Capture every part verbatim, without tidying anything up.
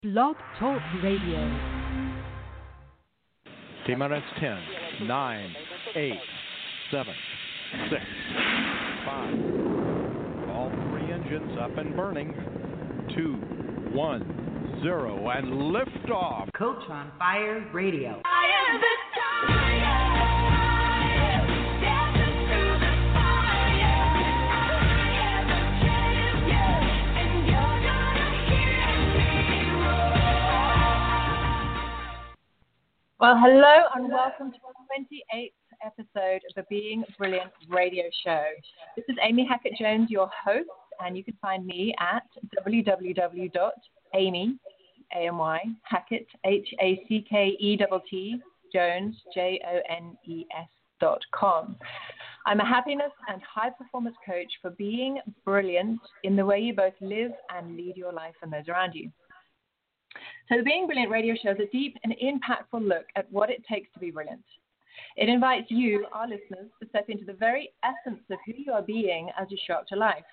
Blog Talk Radio. T-minus ten, nine, eight, seven, six, five. All three engines up and burning. two, one, zero, and liftoff. Coach on Fire Radio. I am the Well, hello and welcome to the twenty-eighth episode of the Being Brilliant radio show. This is Amy Hackett-Jones, your host, and you can find me at w w w dot amy, A M Y, Hackett, H A C K E T T, Jones, J O N E S dot com. I'm a happiness and high-performance coach for being brilliant in the way you both live and lead your life and those around you. So the Being Brilliant radio show is a deep and impactful look at what it takes to be brilliant. It invites you, our listeners, to step into the very essence of who you are being as you show up to life.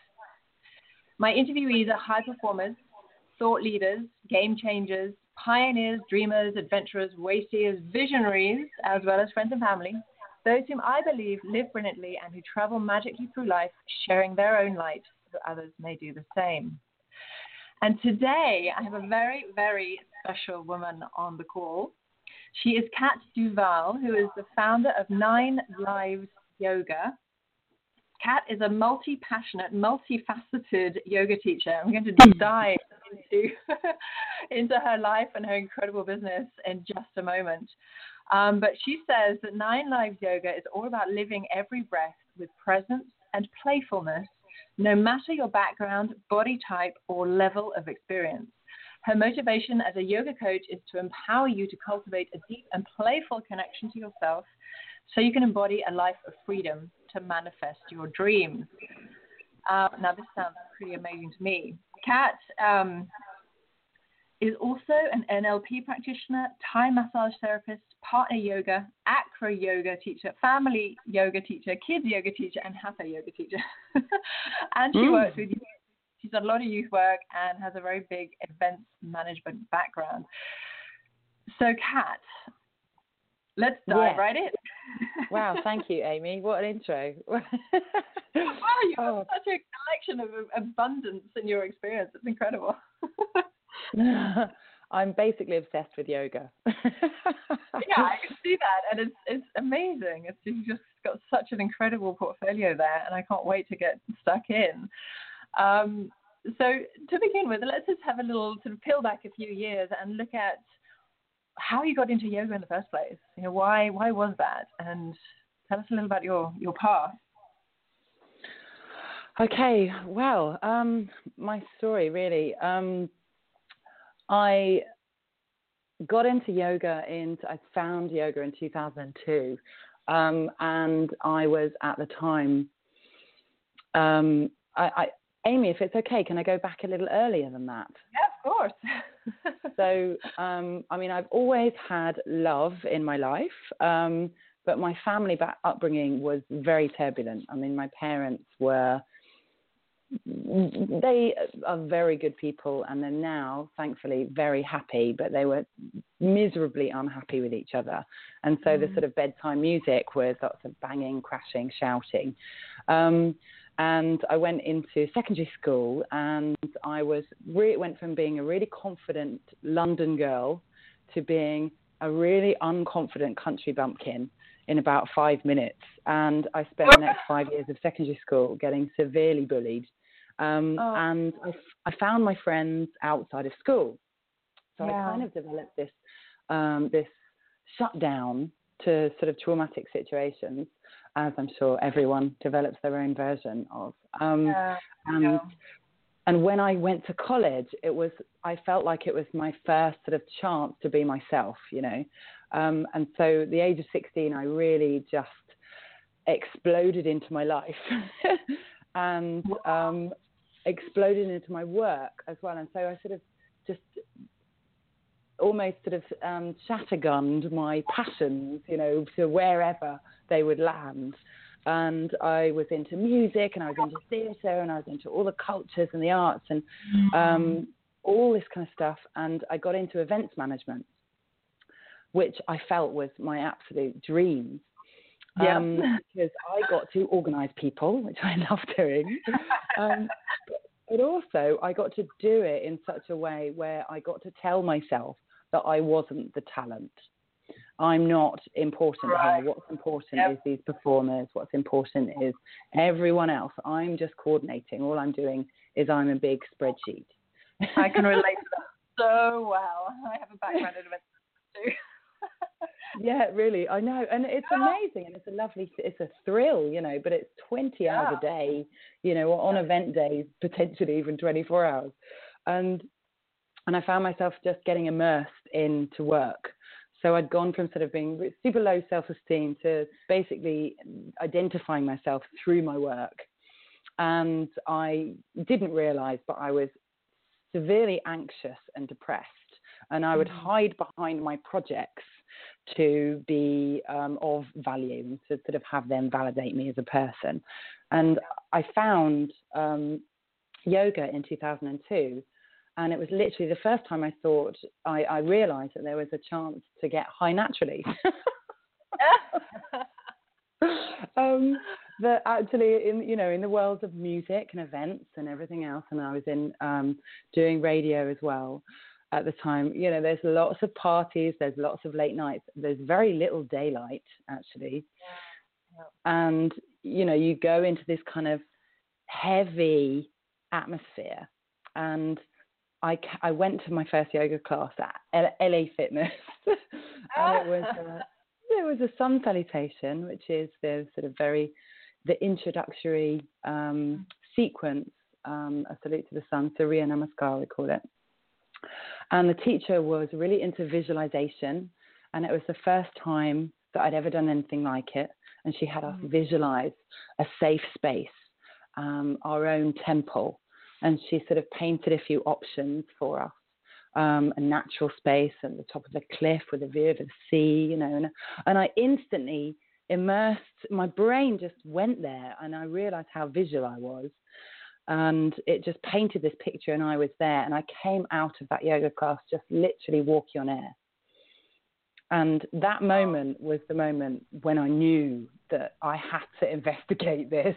My interviewees are high performers, thought leaders, game changers, pioneers, dreamers, adventurers, wayseers, visionaries, as well as friends and family, those whom I believe live brilliantly and who travel magically through life, sharing their own light so that others may do the same. And today, I have a very, very special woman on the call. She is Kat Duval, who is the founder of Nine Lives Yoga. Kat is a multi-passionate, multifaceted yoga teacher. I'm going to deep dive into, into her life and her incredible business in just a moment. Um, but she says that Nine Lives Yoga is all about living every breath with presence and playfulness, no matter your background, body type, or level of experience. Her motivation as a yoga coach is to empower you to cultivate a deep and playful connection to yourself so you can embody a life of freedom to manifest your dreams. Uh, now, this sounds pretty amazing to me. Kat um, is also an N L P practitioner, Thai massage therapist, partner yoga, acro yoga teacher, family yoga teacher, kids yoga teacher, and hatha yoga teacher. And she mm. works with youth. She's done a lot of youth work and has a very big events management background. So, Kat, let's dive yeah. right in. Wow, thank you, Amy. What an intro. Wow, you have oh. such a collection of abundance in your experience. It's incredible. I'm basically obsessed with yoga. Yeah, I can see that, and it's it's amazing. It's you've just got such an incredible portfolio there, and I can't wait to get stuck in. Um, so to begin with, let's just have a little sort of peel back a few years and look at how you got into yoga in the first place. You know, why why was that? And tell us a little about your your path. Okay, well, um, my story really. Um, I got into yoga in, I found yoga in two thousand two, um, and I was at the time, um, I, I, Amy, if it's okay, can I go back a little earlier than that? Yeah, of course. So, um, I mean, I've always had love in my life, um, but my family back, upbringing was very turbulent. I mean, my parents were They are very good people, and they're now, thankfully, very happy, but they were miserably unhappy with each other. And so mm. the sort of bedtime music was lots of banging, crashing, shouting. Um, and I went into secondary school, and I was re- went from being a really confident London girl to being a really unconfident country bumpkin in about five minutes. And I spent the next five years of secondary school getting severely bullied. Um, oh. And I, I found my friends outside of school. So yeah. I kind of developed this um, this shutdown to sort of traumatic situations, as I'm sure everyone develops their own version of. Um, yeah. And, yeah. and when I went to college, it was I felt like it was my first sort of chance to be myself, you know. Um, and so at the age of sixteen, I really just exploded into my life and um, exploded into my work as well. And so I sort of just almost sort of um, scattergunned my passions, you know, to wherever they would land. And I was into music, and I was into theatre, and I was into all the cultures and the arts, and um, all this kind of stuff. And I got into events management, which I felt was my absolute dream. Yeah. Um, because I got to organise people, which I love doing. Um, but also I got to do it in such a way where I got to tell myself that I wasn't the talent. I'm not important right. here. What's important yep. is these performers. What's important is everyone else. I'm just coordinating. All I'm doing is I'm a big spreadsheet. I can relate to that so well. I have a background in events too. Yeah, really, I know, and it's amazing, and it's a lovely, it's a thrill, you know. But it's twenty yeah. hours a day, you know, on yeah. event days, potentially even twenty-four hours, and and I found myself just getting immersed into work. So I'd gone from sort of being super low self-esteem to basically identifying myself through my work, and I didn't realise, but I was severely anxious and depressed, and I would mm. hide behind my projects to be um, of value and to sort of have them validate me as a person. And I found um, yoga in two thousand two, and it was literally the first time I thought, I, I realised that there was a chance to get high naturally. um, that actually, in you know, in the world of music and events and everything else, and I was in um, doing radio as well. At the time, you know, there's lots of parties, there's lots of late nights, there's very little daylight, actually. Yeah. Yeah. And, you know, you go into this kind of heavy atmosphere. And I, I went to my first yoga class at L A Fitness. And it was, a, it was a sun salutation, which is the sort of very, the introductory um, sequence, um, a salute to the sun, Surya Namaskar, we call it. And the teacher was really into visualization, and it was the first time that I'd ever done anything like it. And she had us visualize a safe space, um, our own temple. And she sort of painted a few options for us, um, a natural space at the top of the cliff with a view of the sea, you know. And, and I instantly immersed, my brain just went there, and I realized how visual I was. And it just painted this picture, and I was there. And I came out of that yoga class just literally walking on air. And that moment was the moment when I knew that I had to investigate this.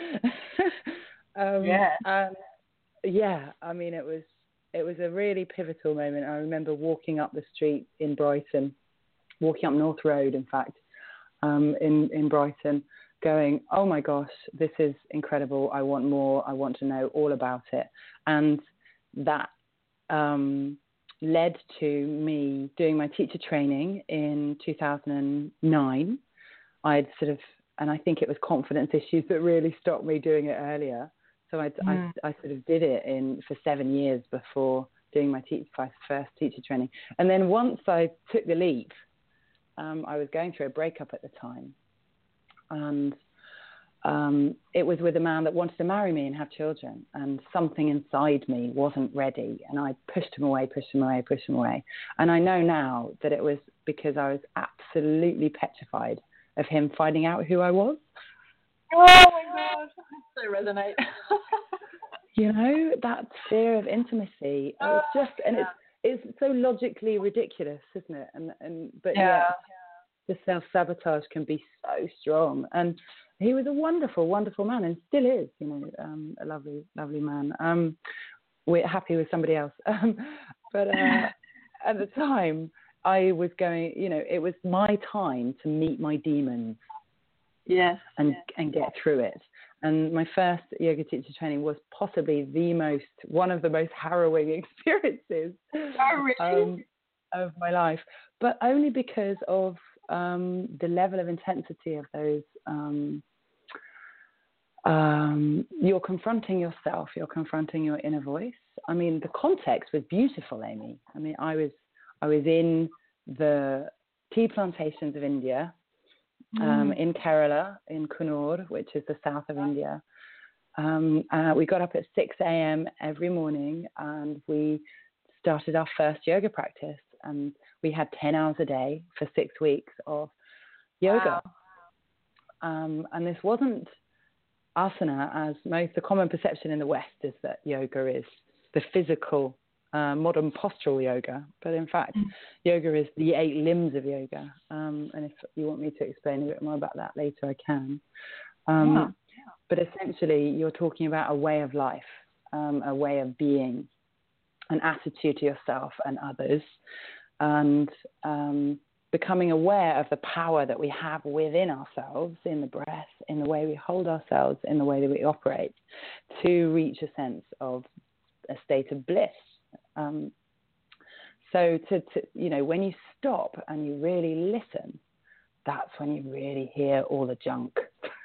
um, yeah. And yeah, I mean, it was it was a really pivotal moment. I remember walking up the street in Brighton, walking up North Road, in fact, um, in, in Brighton, going, oh my gosh, this is incredible. I want more. I want to know all about it. And that um, led to me doing my teacher training in two thousand nine. I'd sort of, and I think it was confidence issues that really stopped me doing it earlier. So I'd, mm. I, I sort of did it in for seven years before doing my teach, first teacher training. And then once I took the leap, um, I was going through a breakup at the time. And um, it was with a man that wanted to marry me and have children, and something inside me wasn't ready, and I pushed him away, pushed him away, pushed him away. And I know now that it was because I was absolutely petrified of him finding out who I was. Oh my gosh, so resonate. You know, that fear of intimacy. Oh, it's just, and yeah. it's it's so logically ridiculous, isn't it? And and but yeah. Yet, the self-sabotage can be so strong. And he was a wonderful, wonderful man, and still is, you know, um, a lovely, lovely man. Um, we're happy with somebody else. Um, but uh, at the time, I was going, you know, it was my time to meet my demons. Yes. And, yes. and get through it. And my first yoga teacher training was possibly the most, one of the most harrowing experiences oh, really? um, of my life. But only because of Um, the level of intensity of those, um, um, you're confronting yourself, you're confronting your inner voice. I mean, the context was beautiful, Amy. I mean, I was, I was in the tea plantations of India, um, mm. in Kerala, in Coonoor, which is the south of India. Um, uh, we got up at six a.m. every morning, and we started our first yoga practice. And we had ten hours a day for six weeks of yoga. Wow. Um, and this wasn't asana, as most, the common perception in the West is that yoga is the physical uh, modern postural yoga, but in fact, mm. yoga is the eight limbs of yoga. Um, and if you want me to explain a bit more about that later, I can. Um, yeah. But essentially, you're talking about a way of life, um, a way of being, an attitude to yourself and others, and um, becoming aware of the power that we have within ourselves, in the breath, in the way we hold ourselves, in the way that we operate, to reach a sense of a state of bliss. Um, so, to, to you know, when you stop and you really listen, that's when you really hear all the junk.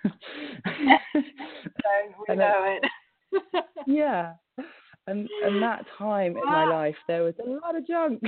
we know it. Yeah. And and that time in my life, there was a lot of junk.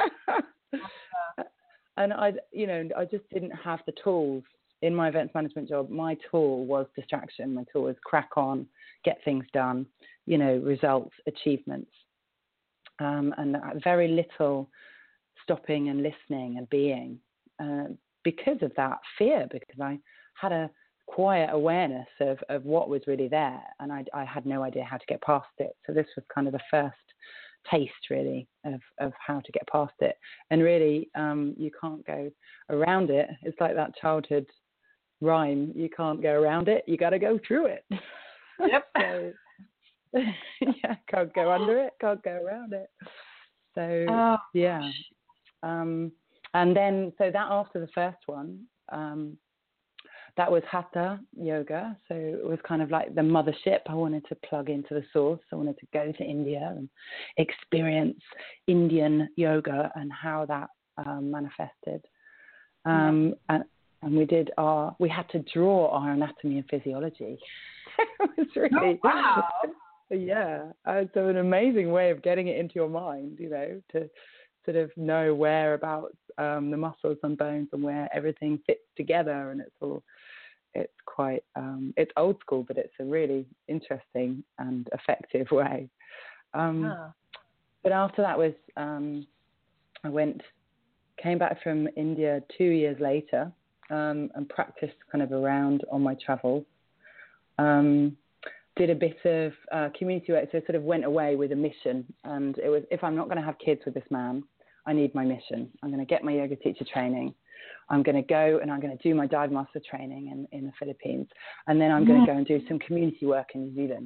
And I, you know, I just didn't have the tools in my events management job. My tool was distraction. My tool was crack on, get things done, you know, results, achievements. Um, and very little stopping and listening and being uh, because of that fear, because I had a quiet awareness of, of what was really there, and I, I had no idea how to get past it. So this was kind of the first taste, really, of, of how to get past it. And really, um, you can't go around it. It's like that childhood rhyme: you can't go around it, you got to go through it. Yep. So, yeah, can't go under it, can't go around it. So oh. yeah, um, and then so that after the first one. Um, That was Hatha yoga, so it was kind of like the mothership. I wanted to plug into the source. I wanted to go to India and experience Indian yoga and how that um, manifested. Um, yeah. and, and we did our, we had to draw our anatomy and physiology. It was really, oh, wow. yeah. Uh, so an amazing way of getting it into your mind, you know, to sort of know where about um, the muscles and bones and where everything fits together, and it's all, it's quite, um, it's old school, but it's a really interesting and effective way. Um, yeah. But after that was, um, I went, came back from India two years later um, and practiced kind of around on my travels. Um, did a bit of uh, community work, so I sort of went away with a mission, and it was, if I'm not going to have kids with this man, I need my mission. I'm going to get my yoga teacher training. I'm going to go and I'm going to do my dive master training in, in the Philippines. And then I'm going to go and do some community work in New Zealand.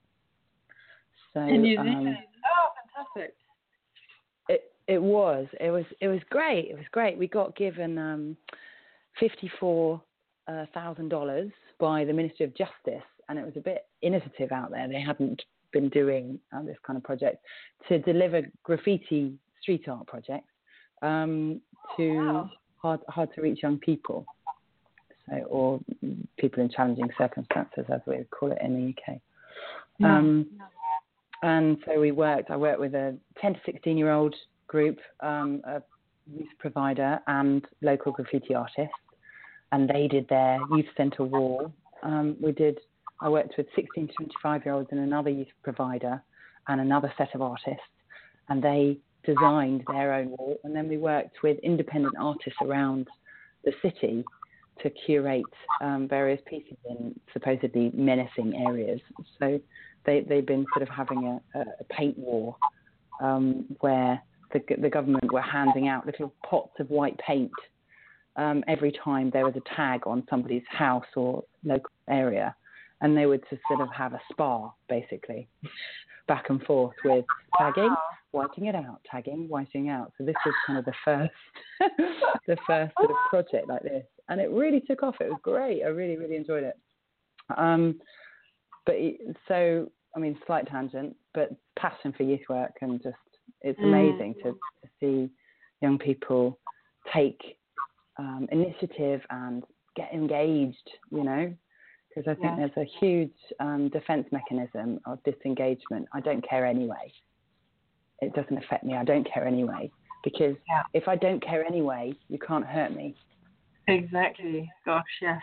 So, in New Zealand? Um, oh, fantastic. It, it was. It was It was great. It was great. We got given um, fifty-four thousand dollars by the Ministry of Justice, and it was a bit innovative out there. They hadn't been doing uh, this kind of project to deliver graffiti street art projects um, to oh, wow. hard, hard to reach young people, so or people in challenging circumstances, as we would call it in the U K. Yeah. Um, and so we worked. I worked with a ten to sixteen year old group, um, a youth provider, and local graffiti artists, and they did their youth centre wall. Um, we did. I worked with sixteen to twenty-five year olds and another youth provider and another set of artists, and they designed their own wall, and then we worked with independent artists around the city to curate um, various pieces in supposedly menacing areas. So they, they've been sort of having a, a paint war um, where the, the government were handing out little pots of white paint um, every time there was a tag on somebody's house or local area, and they would just sort of have a spar, basically, back and forth with tagging, whiting it out, tagging, whiting out. So this was kind of the first, the first sort of project like this, and it really took off. It was great. I really, really enjoyed it. Um, but it, so, I mean, slight tangent, but passion for youth work, and just it's amazing mm. to, to see young people take um, initiative and get engaged, you know. Because I think yeah. there's a huge um, defense mechanism of disengagement. I don't care anyway. It doesn't affect me. I don't care anyway. Because yeah. if I don't care anyway, you can't hurt me. Exactly. Gosh, yes.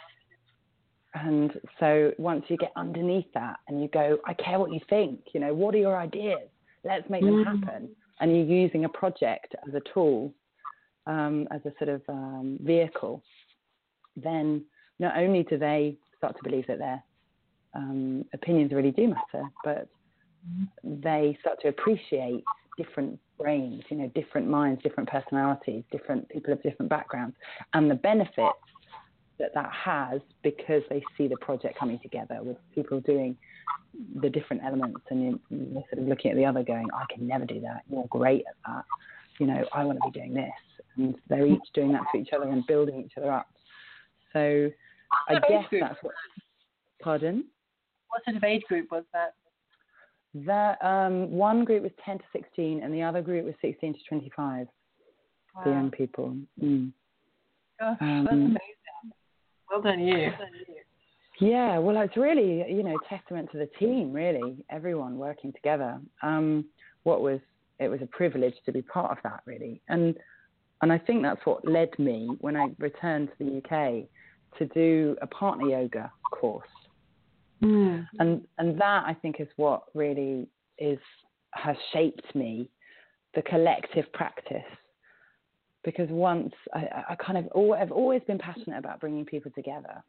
And so once you get underneath that and you go, I care what you think, you know, what are your ideas? Let's make mm. them happen. And you're using a project as a tool, um, as a sort of um, vehicle, then not only do they start to believe that their um, opinions really do matter, but they start to appreciate different brains, you know, different minds, different personalities, different people of different backgrounds, and the benefits that that has because they see the project coming together with people doing the different elements, and you're sort of looking at the other going, I can never do that. You're great at that. You know, I want to be doing this. And they're each doing that to each other and building each other up. So I guess that's what, pardon? What sort of age group was that? That um, one group was ten to sixteen and the other group was sixteen to twenty-five, wow. The young people. Mm. Gosh, um, that's amazing. Well done you. Yeah, well, it's really, you know, testament to the team, really, everyone working together. Um, what was, it was a privilege to be part of that, really. And and I think that's what led me, when I returned to the U K, to do a partner yoga course. Mm. And and that, I think, is what really is has shaped me, the collective practice. Because once, I, I kind of, I've always been passionate about bringing people together.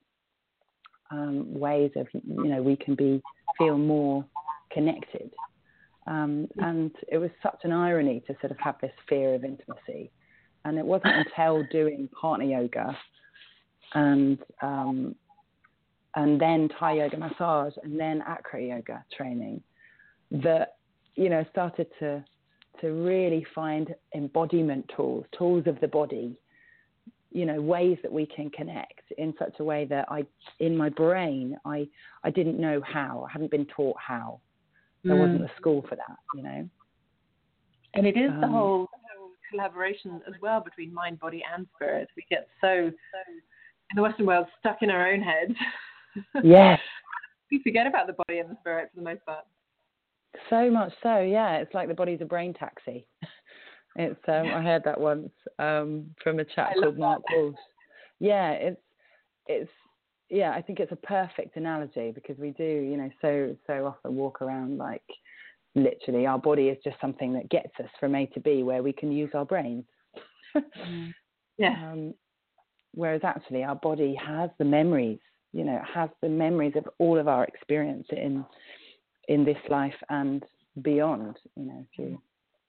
Um, ways of, you know, we can be, feel more connected. Um, and it was such an irony to sort of have this fear of intimacy. And it wasn't until doing partner yoga and um, and then Thai yoga massage and then acro yoga training that, you know, started to to really find embodiment tools, tools of the body, you know, ways that we can connect in such a way that I, in my brain, I, I didn't know how. I hadn't been taught how. There mm. wasn't a school for that, you know. And it is um, the whole collaboration as well between mind, body, and spirit. We get so, so in the Western world, stuck in our own heads. Yes. We forget about the body and the spirit for the most part. So much so, yeah. It's like the body's a brain taxi. It's um, I heard that once um, from a chap called Mark Walsh. Yeah, it's it's yeah. I think it's a perfect analogy because we do, you know, so so often walk around like literally our body is just something that gets us from A to B, where we can use our brains. mm. Yeah. Um, whereas actually our body has the memories, you know, it has the memories of all of our experience in in this life and beyond. You know, if you.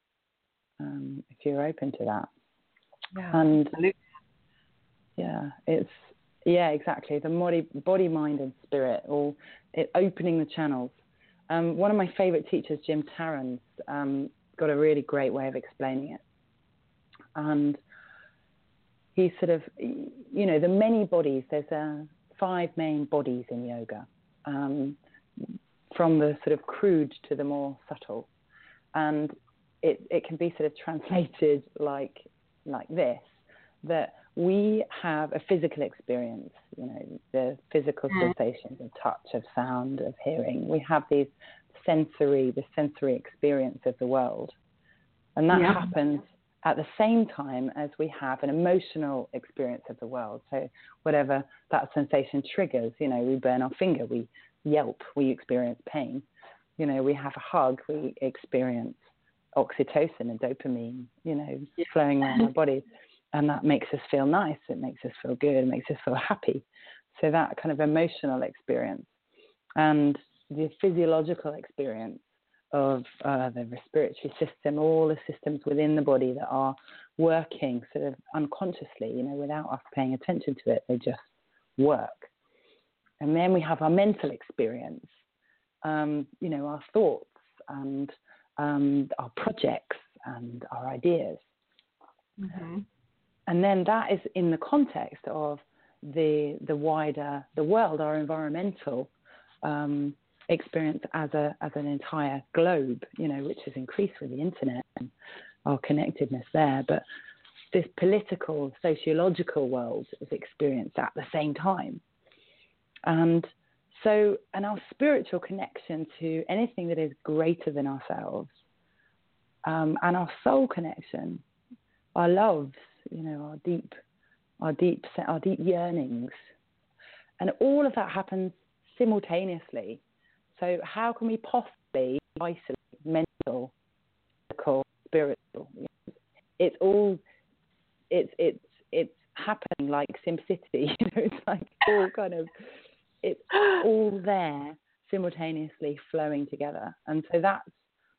Um, if you're open to that. Yeah, and absolutely. yeah, it's yeah, exactly. The body, body, mind, and spirit, all it, opening the channels. Um, one of my favourite teachers, Jim Tarrant, um, got a really great way of explaining it. And he sort of, you know, the many bodies. There's uh, five main bodies in yoga, um, from the sort of crude to the more subtle, and It, it can be sort of translated like like this, that we have a physical experience, you know, the physical mm. sensations of touch, of sound, of hearing. We have these sensory, the sensory experience of the world. And that yeah. happens at the same time as we have an emotional experience of the world. So whatever that sensation triggers, you know, we burn our finger, we yelp, we experience pain. You know, we have a hug, we experience oxytocin and dopamine, you know, yeah. flowing around our bodies, and that makes us feel nice. It makes us feel good. It makes us feel happy. So that kind of emotional experience and the physiological experience of uh, the respiratory system, all the systems within the body that are working sort of unconsciously, you know, without us paying attention to it, they just work. And then we have our mental experience, um, you know, our thoughts and Um, our projects and our ideas. Mm-hmm. And then that is in the context of the the wider, the world, our environmental um, experience as a as an entire globe, you know, which has increased with the internet and our connectedness there. But this political, sociological world is experienced at the same time. And So, and our spiritual connection to anything that is greater than ourselves, um, and our soul connection, our loves, you know, our deep, our deep, our deep yearnings, and all of that happens simultaneously. So, how can we possibly isolate mental, physical, spiritual? It's all, it's it's it's happening like SimCity. You know, it's like all kind of. It's all there simultaneously flowing together. And so that's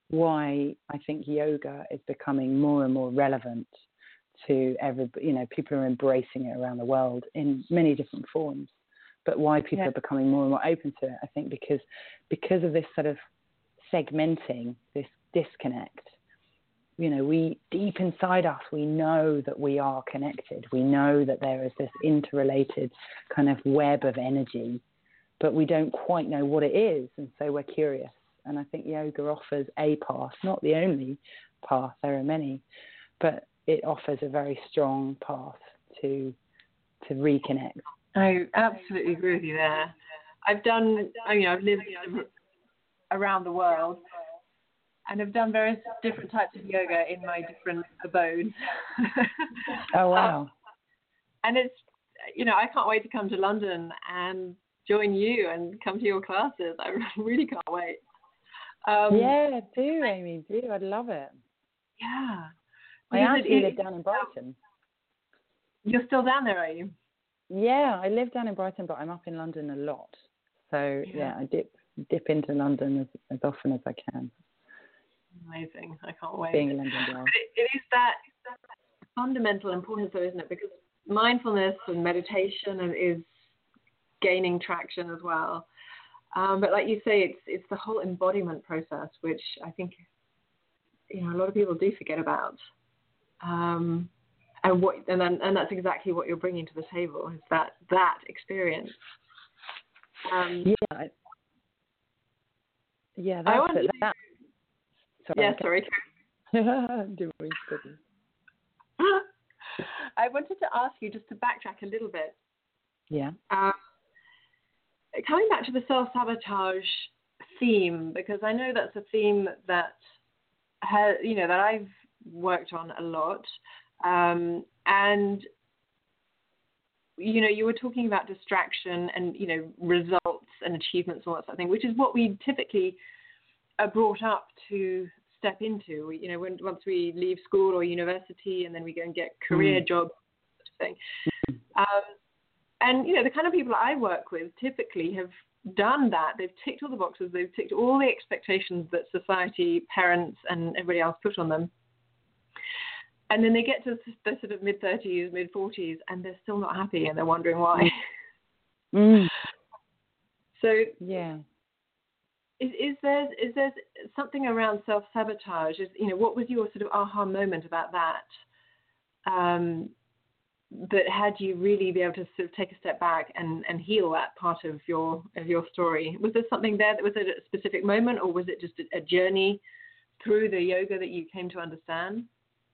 why I think yoga is becoming more and more relevant to every, you know, people are embracing it around the world in many different forms. But why people yeah. are becoming more and more open to it, I think, because because of this sort of segmenting, this disconnect. You know, we deep inside us, we know that we are connected. We know that there is this interrelated kind of web of energy, but we don't quite know what it is, and so we're curious. And I think yoga offers a path, not the only path. There are many, but it offers a very strong path to to reconnect. I absolutely agree with you there. I've done, I mean, I've lived around the world, and I've done various different types of yoga in my different abodes. Oh, wow. um, and it's, you know, I can't wait to come to London and join you and come to your classes. I really can't wait. Um, yeah, do, Amy, do. I'd love it. Yeah. I actually live down in Brighton. You're still down there, are you? Yeah, I live down in Brighton, but I'm up in London a lot. So, yeah, yeah I dip dip into London as, as often as I can. Amazing. I can't wait. Being a London girl. It, it is that fundamental importance, though, isn't it? Because mindfulness and meditation is gaining traction as well. Um, but like you say, it's it's the whole embodiment process, which I think, you know, a lot of people do forget about. Um, and what and then and that's exactly what you're bringing to the table, is that that experience. Um, yeah. Yeah, that's I wanted it. To, that. Sorry, yeah, sorry. I wanted to ask you, just to backtrack a little bit. Yeah. Um, coming back to the self-sabotage theme, because I know that's a theme that has, you know, that I've worked on a lot. Um, and, you know, you were talking about distraction and, you know, results and achievements and all that sort of thing, which is what we typically are brought up to step into. You know, when once we leave school or university, and then we go and get career mm. jobs, sort of thing. Um, and, you know, the kind of people I work with typically have done that. They've ticked all the boxes. They've ticked all the expectations that society, parents, and everybody else put on them. And then they get to the sort of mid-thirties, mid-forties, and they're still not happy, and they're wondering why. Mm. So, yeah. Is, is there is there something around self-sabotage? Is, you know, what was your sort of aha moment about that um, that had you really be able to sort of take a step back and, and heal that part of your of your story? Was there something there that was at a specific moment, or was it just a, a journey through the yoga that you came to understand?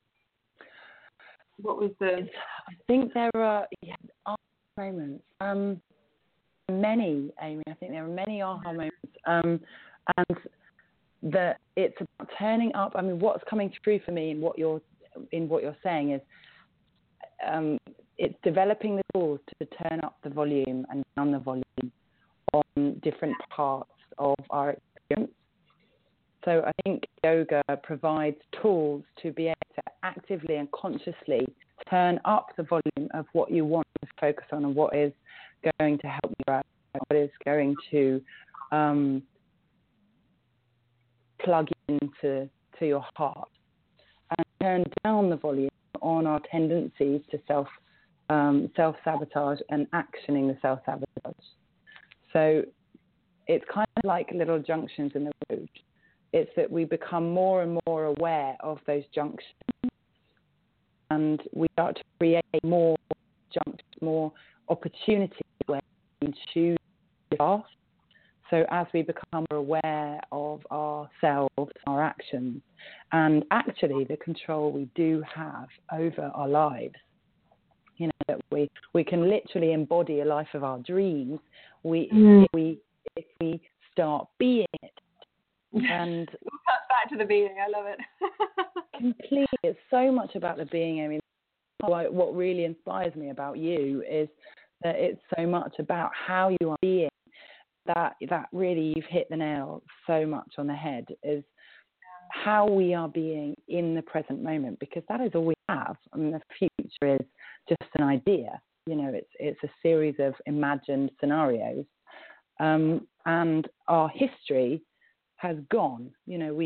What was the? I think there are yeah, aha moments. Um, many, Amy. I think there are many aha moments, um, and that it's about turning up. I mean, what's coming through for me in what you're in what you're saying is um, it's developing the tools to turn up the volume and down the volume on different parts of our experience. So I think yoga provides tools to be able to actively and consciously turn up the volume of what you want to focus on and what is going to help you out, what is going to um, plug into to your heart, and turn down the volume on our tendencies to self um, self-sabotage and actioning the self-sabotage. So it's kind of like little junctions in the road. It's that we become more and more aware of those junctions, and we start to create more junctions, more opportunities where we can choose to path. So as we become more aware of ourselves, our actions, and actually the control we do have over our lives, you know, that we, we can literally embody a life of our dreams, we, mm. if we if we start being it. And back to the being, I love it. Completely, it's so much about the being. I mean, what really inspires me about you is that it's so much about how you are being. That that really, you've hit the nail so much on the head, is how we are being in the present moment, because that is all we have. I mean, the future is just an idea. You know, it's it's a series of imagined scenarios, um, and our history has gone. You know, we've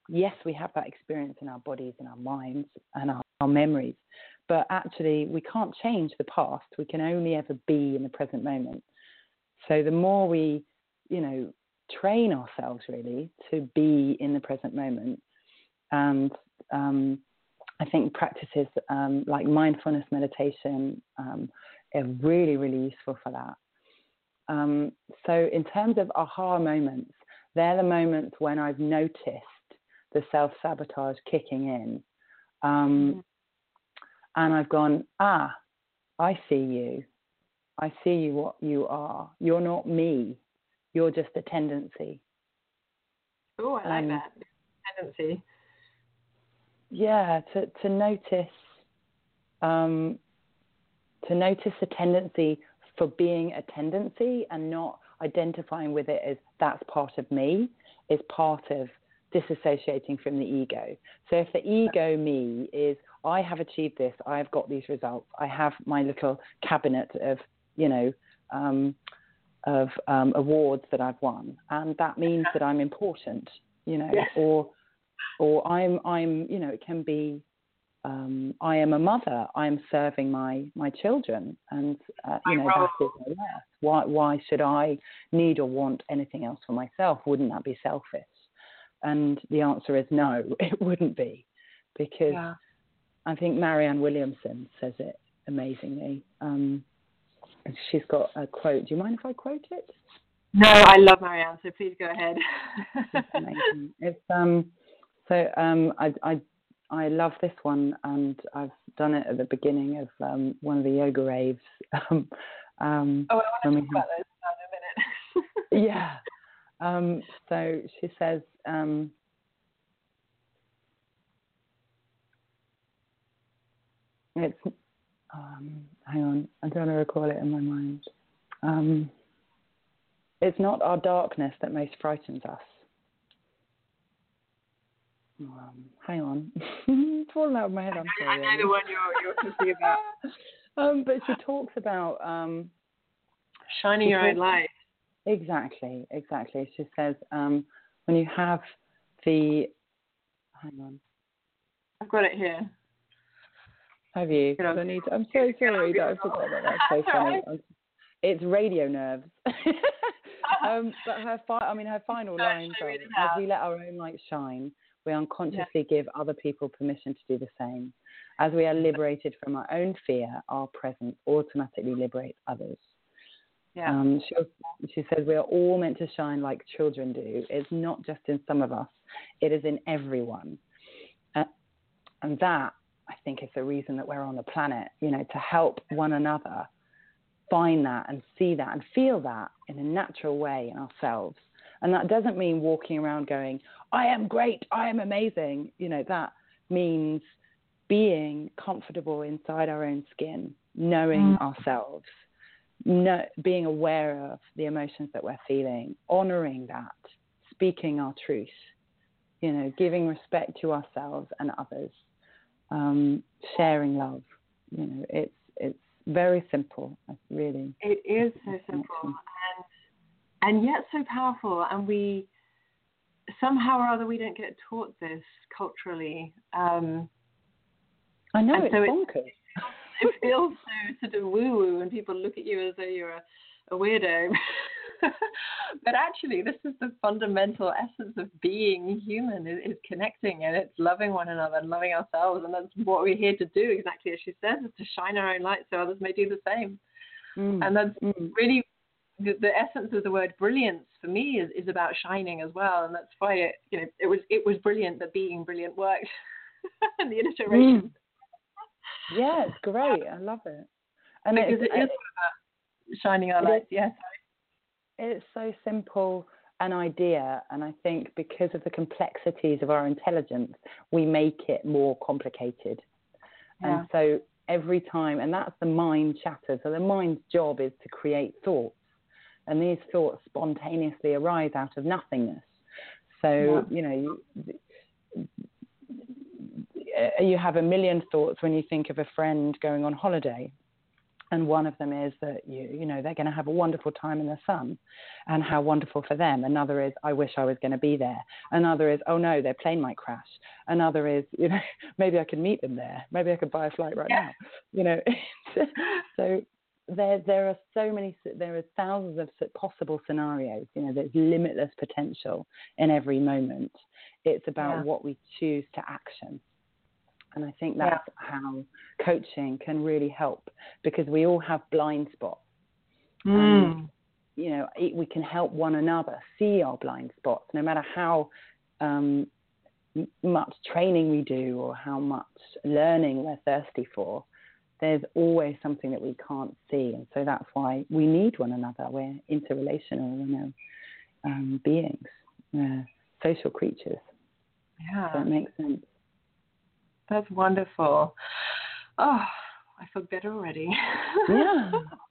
yes, we have that experience in our bodies and our minds and our, our memories, but actually we can't change the past. We can only ever be in the present moment. So the more we, you know, train ourselves really to be in the present moment, and um, I think practices um, like mindfulness meditation um, are really, really useful for that. Um, so in terms of aha moments, they're the moments when I've noticed the self-sabotage kicking in. Um, mm-hmm. And I've gone, ah, I see you. I see you what you are. You're not me. You're just a tendency. Oh, I like um, that. Tendency. Yeah, to, to notice um, to notice a tendency for being a tendency and not identifying with it as that's part of me, is part of disassociating from the ego. So if the ego me is, I have achieved this, I've got these results, I have my little cabinet of, you know, um, of um, awards that I've won, and that means that I'm important, you know, yes. or or I'm I'm you know, it can be um, I am a mother, I'm serving my my children, and uh, you know, that is my worth. Why why should I need or want anything else for myself? Wouldn't that be selfish? And the answer is no, it wouldn't be, because yeah. I think Marianne Williamson says it amazingly. Um, she's got a quote. Do you mind if I quote it? No, I love Marianne, so please go ahead. It's amazing. It's um, so um, I I I love this one, and I've done it at the beginning of um, one of the yoga raves. um, um, oh, I want to talk about those in a minute. Yeah. Um, so she says, um, it's, um, hang on, I don't want to recall it in my mind. Um, it's not our darkness that most frightens us. Um, hang on, it's falling out of my head. I'm sorry. I know the one you're, you're talking about. um, but she talks about um, shining your talks, own light. Exactly, exactly. She says um, when you have the, hang on. I've got it here. Have you? I need to, I'm so sorry that I forgot that. That's so funny. It's radio nerves. um, but her, fi- I mean, her final lines are: as we let our own light shine, we unconsciously yeah. give other people permission to do the same. As we are liberated from our own fear, our presence automatically liberates others. Yeah. Um, she, she says we are all meant to shine like children do. It's not just in some of us; it is in everyone. Uh, and that, I think, is the reason that we're on the planet. You know, to help one another find that and see that and feel that in a natural way in ourselves. And that doesn't mean walking around going, "I am great, I am amazing." You know, that means being comfortable inside our own skin, knowing mm. ourselves. No, being aware of the emotions that we're feeling, honoring that, speaking our truth, you know, giving respect to ourselves and others, um, sharing love. You know, it's it's very simple. Really, it is so simple, and and yet so powerful. And we somehow or other we don't get taught this culturally. Um, I know, it's so bonkers. It, It feels so sort of woo-woo, and people look at you as though you're a, a weirdo. But actually, this is the fundamental essence of being human, is, is connecting, and it's loving one another and loving ourselves. And that's what we're here to do, exactly as she says, is to shine our own light so others may do the same. Mm. And that's mm. really the, the essence of the word brilliance for me is, is about shining as well. And that's why it, you know, it was it was brilliant that being brilliant worked in the iteration. Mm. Yeah, it's great. I love it. And because it's, it is about shining our lights, yes. It's so simple an idea, and I think because of the complexities of our intelligence, we make it more complicated. Yeah. And so every time, and that's the mind chatter. So the mind's job is to create thoughts, and these thoughts spontaneously arise out of nothingness. So, yeah. you know, you, you have a million thoughts when you think of a friend going on holiday, And one of them is that, you you know, they're going to have a wonderful time in the sun, and how wonderful for them. Another is, I wish I was going to be there. Another is, oh no, their plane might crash. Another is, you know, maybe I could meet them there. Maybe I could buy a flight right Yeah. now. You know, so there there are so many, there are thousands of possible scenarios. You know, there's limitless potential in every moment. It's about Yeah. what we choose to action. And I think that's yeah. how coaching can really help, because we all have blind spots. Mm. And, you know, we can help one another see our blind spots, no matter how um, much training we do or how much learning we're thirsty for. There's always something that we can't see. And so that's why we need one another. We're interrelational, you know, um, beings, uh, social creatures. Yeah. So it makes sense. That's wonderful. Oh, I feel better already. Yeah.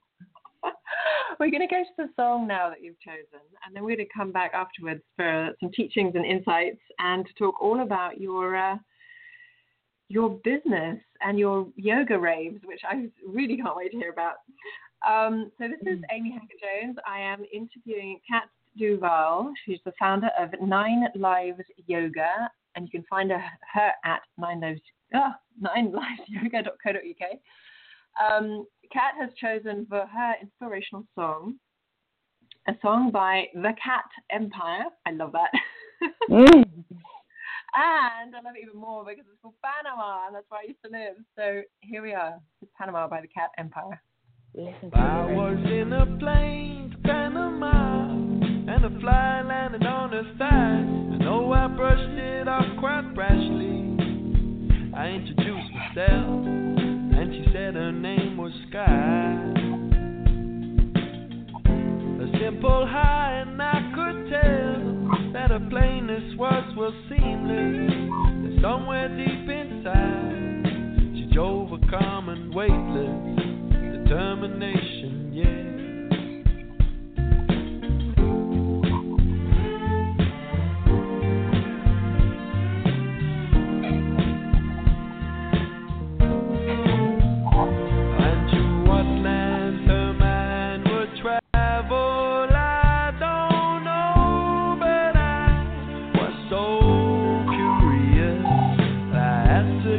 We're going to go to the song now that you've chosen, and then we're going to come back afterwards for some teachings and insights, and to talk all about your uh, your business and your yoga raves, which I really can't wait to hear about. Um, so this is Amy Hackett-Jones. I am interviewing Kat Duval. She's the founder of Nine Lives Yoga, and you can find her, her at nine lives, oh, nine lives yoga dot co dot uk. Um, Kat has chosen for her inspirational song a song by The Cat Empire. I love that. Mm. And I love it even more because it's called Panama, and that's where I used to live. So here we are. It's Panama by The Cat Empire. Listen to I was in a plane to Panama, and a fly landed on her thigh. I know I brushed it off quite rashly. I introduced myself, and she said her name was Sky. A simple hi, and I could tell that her plainness was well seamless. And somewhere deep inside, she drove a calm and weightless determination, yeah.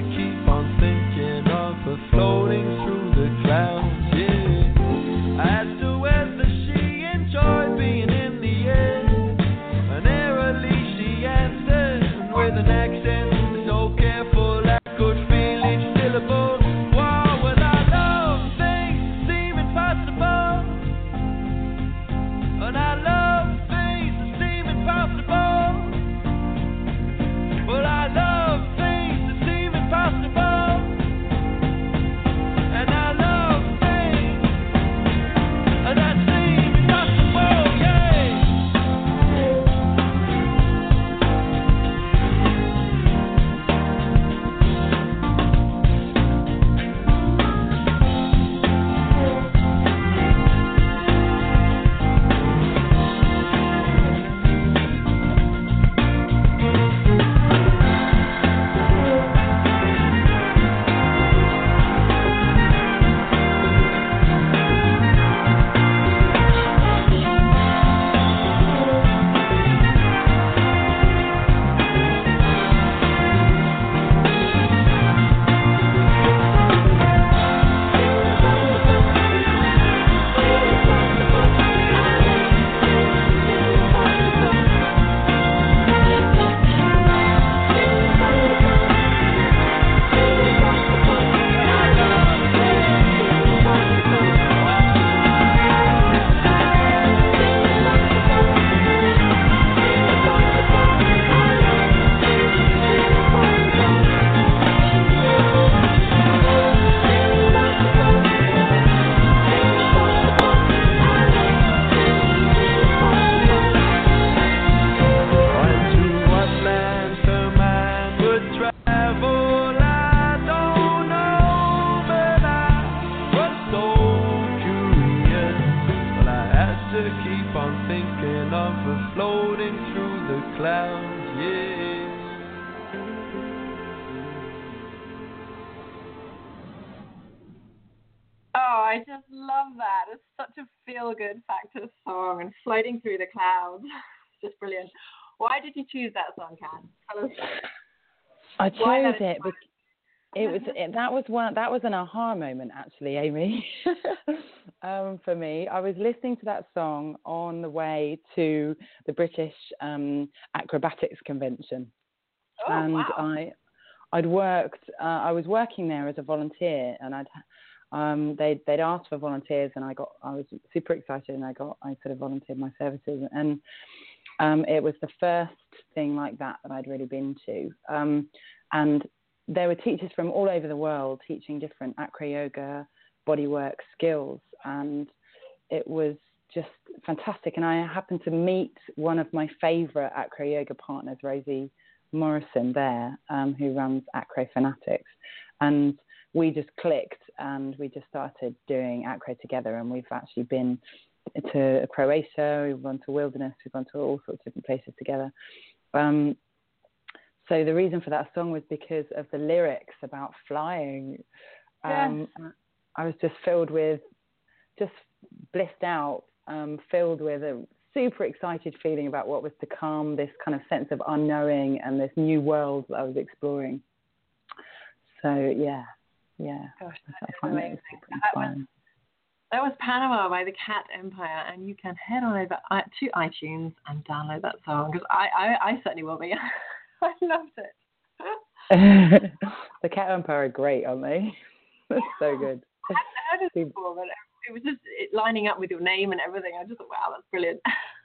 Floating through the clouds, yeah. I I just love that. It's such a feel-good factor song and floating through the clouds. It's just brilliant. Why did you choose that song, Kat? Tell us. I chose it because it was it, that was one that was an aha moment actually, Amy. um, for me, I was listening to that song on the way to the British um, Acrobatics Convention, Oh, and wow. I I'd worked uh, I was working there as a volunteer, and I'd um, they'd they'd asked for volunteers, and I got I was super excited, and I got I sort of volunteered my services, and um, it was the first thing like that that I'd really been to, um, and there were teachers from all over the world teaching different acro yoga, bodywork skills, and it was just fantastic. And I happened to meet one of my favourite acro yoga partners, Rosie Morrison, there, um, who runs Acro Fanatics, and we just clicked and we just started doing acro together. And we've actually been to Croatia, we've gone to Wilderness, we've gone to all sorts of different places together. Um, So the reason for that song was because of the lyrics about flying. Um, yes. I was just filled with, just blissed out, um, filled with a super excited feeling about what was to come, this kind of sense of unknowing and this new world that I was exploring. So, yeah, yeah. Gosh, I find amazing. it super inspiring. That was Panama by the Cat Empire, and you can head on over to iTunes and download that song, because I, I, I certainly will be. I loved it. The Cat Empire are great, aren't they? That's so good. I hadn't heard it before, but it was just it lining up with your name and everything. I just thought, wow, that's brilliant.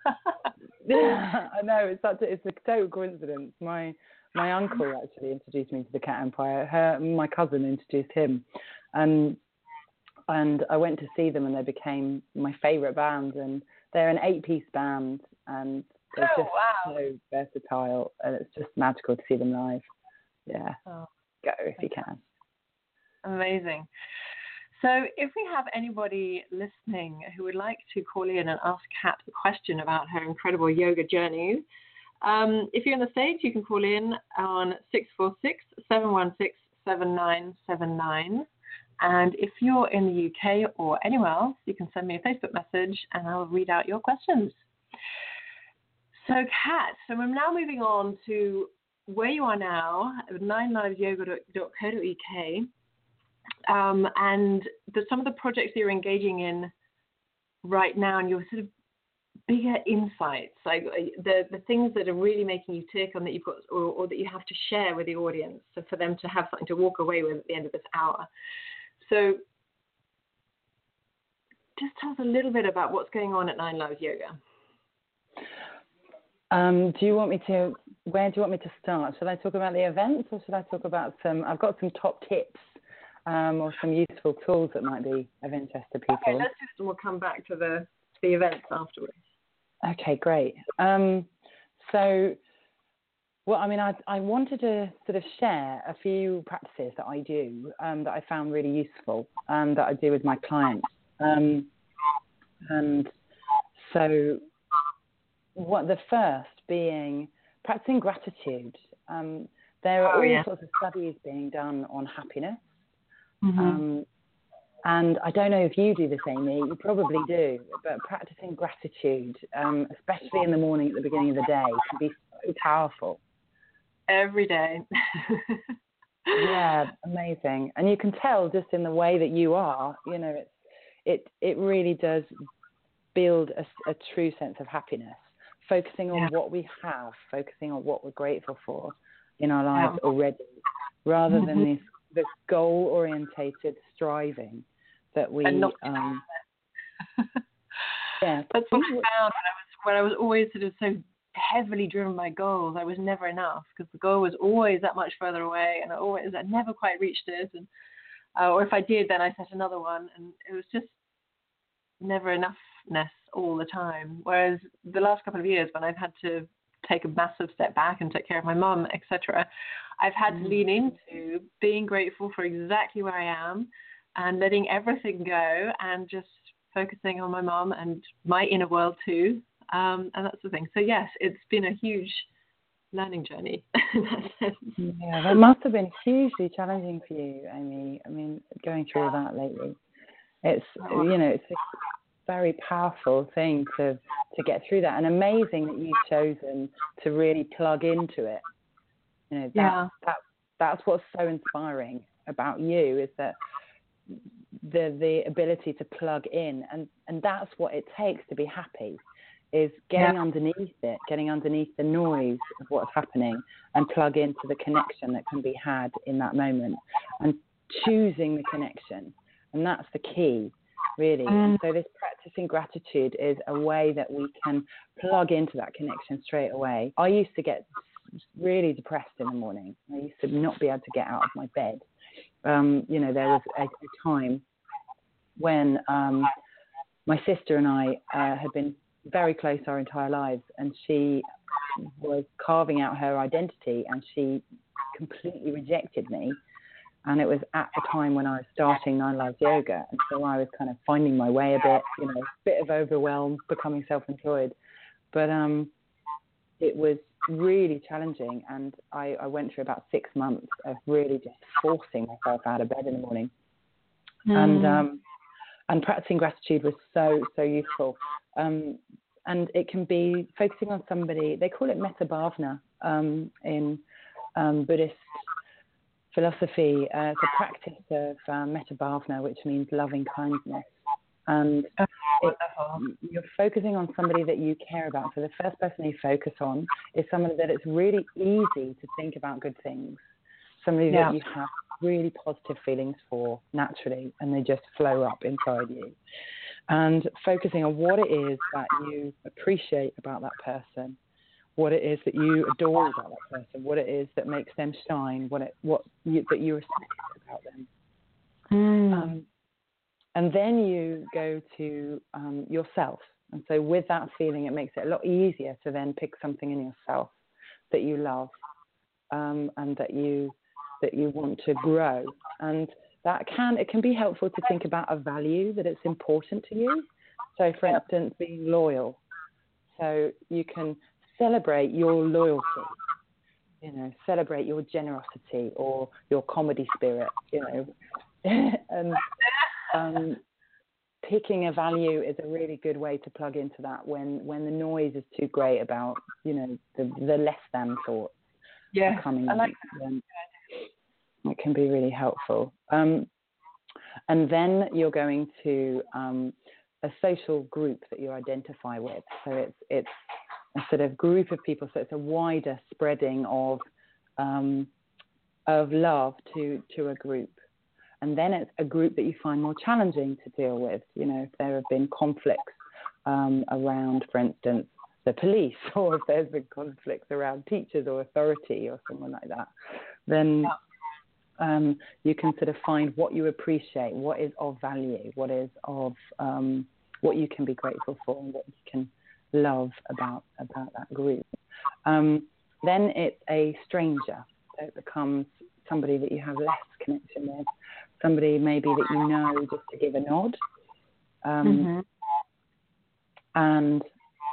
I know, it's such a, it's a total coincidence. My my uncle actually introduced me to the Cat Empire. Her, my cousin introduced him, and and I went to see them, and they became my favourite band. And they're an eight-piece band, and they're oh, just wow. so versatile, and it's just magical to see them live. Yeah, oh, go if you can. Amazing. So if we have anybody listening who would like to call in and ask Kat a question about her incredible yoga journey, um, if you're in the States, you can call in on six four six, seven one six, seven nine seven nine. And if you're in the U K or anywhere else, you can send me a Facebook message and I'll read out your questions. So, Kat, so we're now moving on to where you are now, nine lives yoga dot co dot U K, um, and the, some of the projects that you're engaging in right now, and your sort of bigger insights, like the the things that are really making you tick, on that you've got, or, or that you have to share with the audience, so for them to have something to walk away with at the end of this hour. So, just tell us a little bit about what's going on at Nine Lives Yoga. Um, do you want me to, where do you want me to start? Should I talk about the events, or should I talk about some, I've got some top tips um, or some useful tools that might be of interest to people. Okay, let's just, we'll come back to the, the events afterwards. Okay, great. Um, so, well, I mean, I, I wanted to sort of share a few practices that I do um, that I found really useful, um, that I do with my clients. Um, and so, what the first being practicing gratitude. Um, there are oh, all yeah. sorts of studies being done on happiness. Mm-hmm. Um, and I don't know if you do this, Amy, you probably do, but practicing gratitude, um, especially in the morning at the beginning of the day, can be so powerful. Every day. Yeah, amazing. And you can tell just in the way that you are, you know, it's, it, it really does build a, a true sense of happiness. Focusing on yeah. what we have, focusing on what we're grateful for in our lives yeah. already, rather mm-hmm. than this, this goal-orientated striving that we. And not um, yeah, that's what I found when I was when I was always sort of so heavily driven by goals. I was never enough, because the goal was always that much further away, and I always I never quite reached it. And uh, or if I did, then I set another one, and it was just never enoughness all the time. Whereas the last couple of years, when I've had to take a massive step back and take care of my mum, et cetera, I've had mm. to lean into being grateful for exactly where I am and letting everything go and just focusing on my mum and my inner world too. Um, and that's the thing. So yes, it's been a huge learning journey in that sense. Yeah, that must have been hugely challenging for you, Amy. I mean, going through that lately. It's, you know, it's a very powerful thing to, to get through that, and amazing that you've chosen to really plug into it. You know, that, yeah. that, that's what's so inspiring about you, is that the the ability to plug in, and, and that's what it takes to be happy, is getting yeah. underneath it, getting underneath the noise of what's happening, and plug into the connection that can be had in that moment, and choosing the connection. And that's the key, really. Mm. And so this practicing gratitude is a way that we can plug into that connection straight away. I used to get really depressed in the morning. I used to not be able to get out of my bed. Um, you know, there was a, a time when um, my sister and I uh, had been very close our entire lives, and she was carving out her identity, and she completely rejected me. And it was at the time when I was starting Nine Lives Yoga, and so I was kind of finding my way a bit, you know, a bit of overwhelm, becoming self-employed. But um, it was really challenging, and I, I went through about six months of really just forcing myself out of bed in the morning. Mm. And um, and practicing gratitude was so, so useful. Um, and it can be focusing on somebody, they call it metta bhavana um, in um, Buddhist philosophy. Uh, it's a practice of uh, metta bhavana, which means loving kindness. And it, you're focusing on somebody that you care about. So the first person you focus on is somebody that it's really easy to think about good things, somebody yeah. that you have really positive feelings for naturally, and they just flow up inside you. And focusing on what it is that you appreciate about that person, what it is that you adore about that person, what it is that makes them shine, what it what you, that you respect about them. Mm. Um, and then you go to um, yourself. And so with that feeling, it makes it a lot easier to then pick something in yourself that you love um, and that you that you want to grow. And that can it can be helpful to think about a value that it's important to you. So, for instance, being loyal. So you can celebrate your loyalty, you know, celebrate your generosity or your comedy spirit, you know, and um, picking a value is a really good way to plug into that when, when the noise is too great about, you know, the, the less than thoughts yeah, coming I like in. It can be really helpful. Um, and then you're going to um, a social group that you identify with. So it's it's a sort of group of people. So it's a wider spreading of um, of love to to a group. And then it's a group that you find more challenging to deal with. You know, if there have been conflicts um, around, for instance, the police, or if there's been conflicts around teachers or authority or someone like that, then um, you can sort of find what you appreciate, what is of value, what is of um, what you can be grateful for, and what you can love about about that group. Um, then it's a stranger, so it becomes somebody that you have less connection with, somebody maybe that you know just to give a nod, um, mm-hmm. and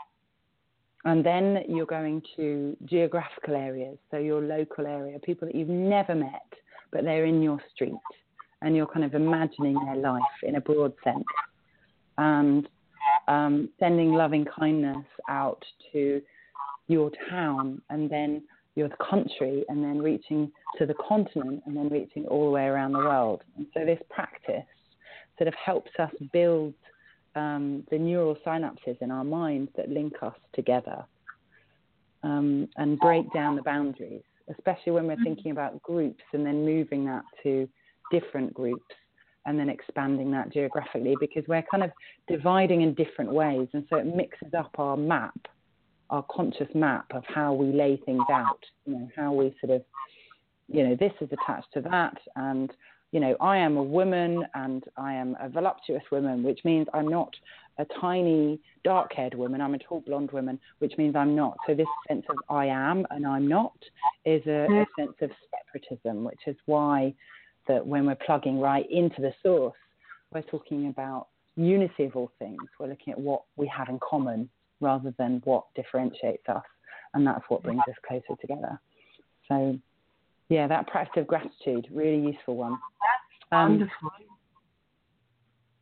and then you're going to geographical areas, so your local area, people that you've never met, but they're in your street, and you're kind of imagining their life in a broad sense, and um, sending loving kindness out to your town, and then your country, and then reaching to the continent, and then reaching all the way around the world. And so this practice sort of helps us build um, the neural synapses in our minds that link us together, um, and break down the boundaries, especially when we're thinking about groups and then moving that to different groups and then expanding that geographically, because we're kind of dividing in different ways. And so it mixes up our map, our conscious map of how we lay things out, you know, how we sort of, you know, this is attached to that. And, you know, I am a woman and I am a voluptuous woman, which means I'm not a tiny dark-haired woman. I'm a tall blonde woman, which means I'm not. So this sense of I am and I'm not is a, a sense of separatism, which is why that when we're plugging right into the source, we're talking about unity of all things. We're looking at what we have in common rather than what differentiates us. And that's what brings us closer together. So, yeah, that practice of gratitude, really useful one. That's wonderful. Um,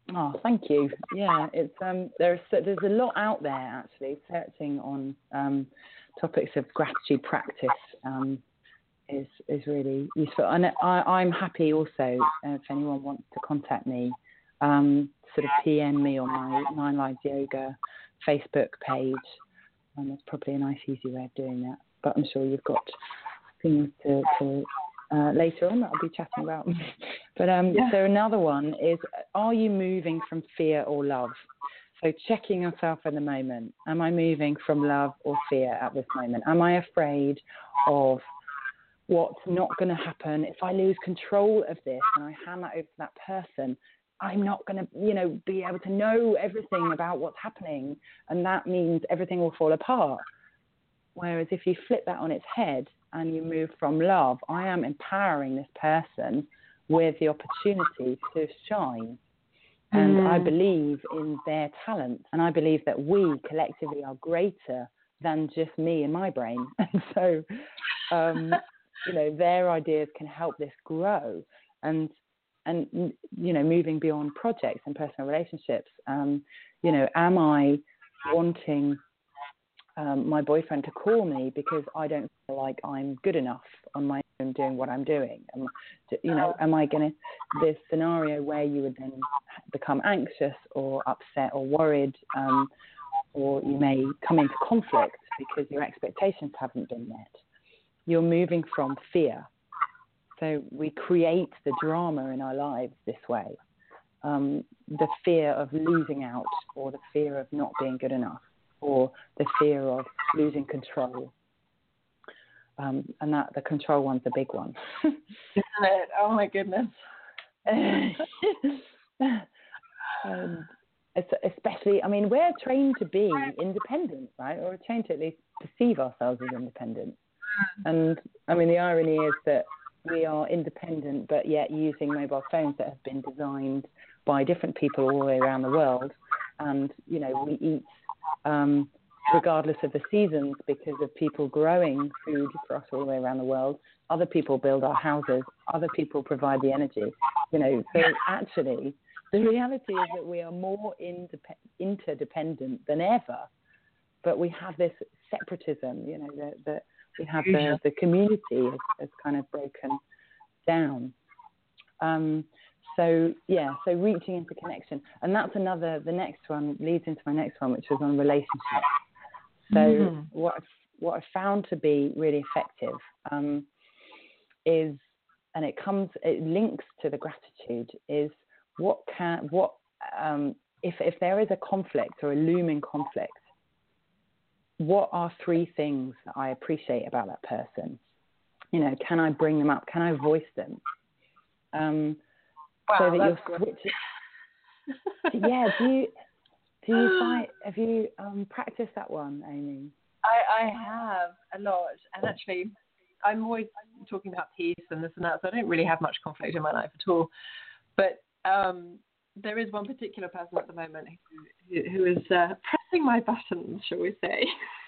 Oh, thank you. Yeah, it's um, there's there's a lot out there actually. Searching on um, topics of gratitude practice um, is is really useful, and I, I'm happy also uh, if anyone wants to contact me, um, sort of P M me on my Nine Lives Yoga Facebook page. And that's probably a nice, easy way of doing that. But I'm sure you've got things to. to Uh, later on that I'll be chatting about. But um, yeah. So another one is, are you moving from fear or love? So checking yourself in the moment. Am I moving from love or fear at this moment? Am I afraid of what's not going to happen? If I lose control of this and I hand that over to that person, I'm not going to, you know, be able to know everything about what's happening. And that means everything will fall apart. Whereas if you flip that on its head, and you move from love, I am empowering this person with the opportunity to shine. And mm. I believe in their talent. And I believe that we collectively are greater than just me and my brain. And so, um, you know, their ideas can help this grow. And, and you know, moving beyond projects and personal relationships, um, you know, am I wanting Um, my boyfriend to call me because I don't feel like I'm good enough on my own doing what I'm doing? Am, you know, am I going to, this scenario where you would then become anxious or upset or worried, um, or you may come into conflict because your expectations haven't been met. You're moving from fear. So we create the drama in our lives this way. Um, the fear of losing out, or the fear of not being good enough, or the fear of losing control. Um, and that the control one's a big one. Isn't it? Oh, my goodness. um, it's especially, I mean, we're trained to be independent, right? Or we're trained to at least perceive ourselves as independent. And, I mean, the irony is that we are independent, but yet using mobile phones that have been designed by different people all the way around the world. And, you know, we eat Um, regardless of the seasons, because of people growing food for us all the way around the world. Other people build our houses. Other people provide the energy. You know, so actually, the reality is that we are more indep- interdependent than ever. But we have this separatism. You know, that, that we have the, the community has, has kind of broken down. Um, So, yeah, so reaching into connection. And that's another, the next one leads into my next one, which was on relationships. So mm-hmm. what, I've, what I found to be really effective um, is, and it comes, it links to the gratitude, is what can, what, um, if, if there is a conflict or a looming conflict, what are three things that I appreciate about that person? You know, can I bring them up? Can I voice them? Um, Wow, so that that's you're switching. Yeah, do you do you find have you um, practiced that one, Amy? I, I have a lot, and actually, I'm always talking about peace and this and that, so I don't really have much conflict in my life at all. But um, there is one particular person at the moment who, who is uh, pressing my buttons, shall we say?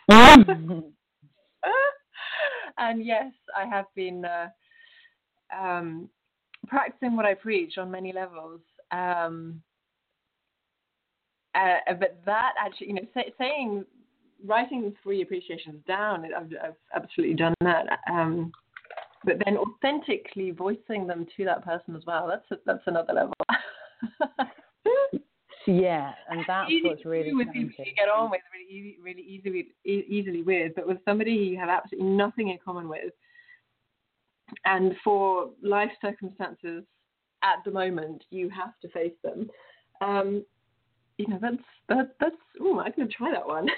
And yes, I have been. Uh, um, practicing what I preach on many levels, um, uh, but that actually, you know, say, saying, writing three appreciations down, I've, I've absolutely done that. Um, but then authentically voicing them to that person as well, that's a, that's another level. Yeah, and that's easy what's really with people you get on with, really easy, really easily, e- easily with, but with somebody you have absolutely nothing in common with. And for life circumstances at the moment, you have to face them. Um, you know, that's that, that's. Oh, I'm going to try that one.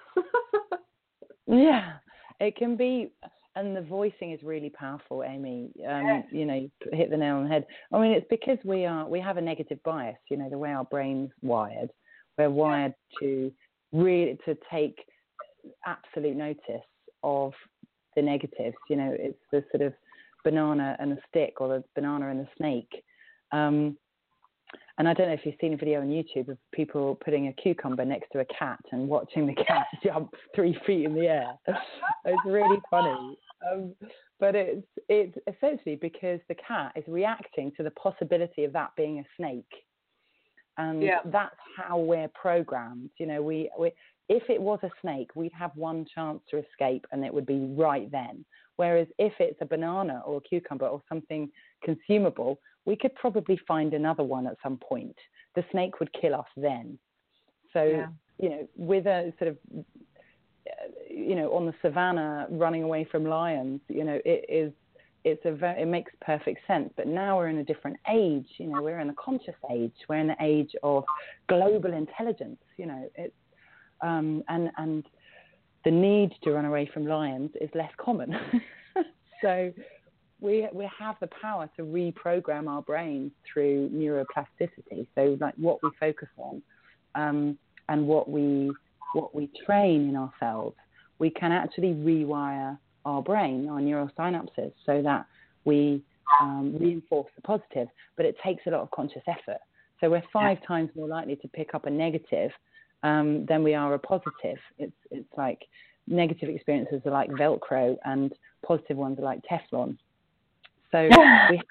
Yeah, it can be, and the voicing is really powerful, Amy. Um, yes. You know, you hit the nail on the head. I mean, it's because we are we have a negative bias. You know, the way our brain's wired, we're wired to really to take absolute notice of the negatives. You know, it's the sort of banana and the stick, or the banana and the snake. Um, and I don't know if you've seen a video on YouTube of people putting a cucumber next to a cat and watching the cat jump three feet in the air. It's really funny. Um, but it's it's essentially because the cat is reacting to the possibility of that being a snake. And yeah. that's how we're programmed. You know, we, we if it was a snake, we'd have one chance to escape, and it would be right then. Whereas if it's a banana or a cucumber or something consumable, we could probably find another one at some point. The snake would kill us then. So, yeah. you know, with a sort of, you know, on the savannah running away from lions, you know, it is, it's a very, it makes perfect sense. But now we're in a different age. You know, we're in a conscious age. We're in the age of global intelligence. You know, it's um, and and the need to run away from lions is less common. So we we have the power to reprogram our brains through neuroplasticity. So like what we focus on um, and what we what we train in ourselves, we can actually rewire our brain, our neural synapses, so that we um, reinforce the positive. But it takes a lot of conscious effort. So we're five yeah. times more likely to pick up a negative um, than we are a positive. It's it's like negative experiences are like Velcro and positive ones are like Teflon. So we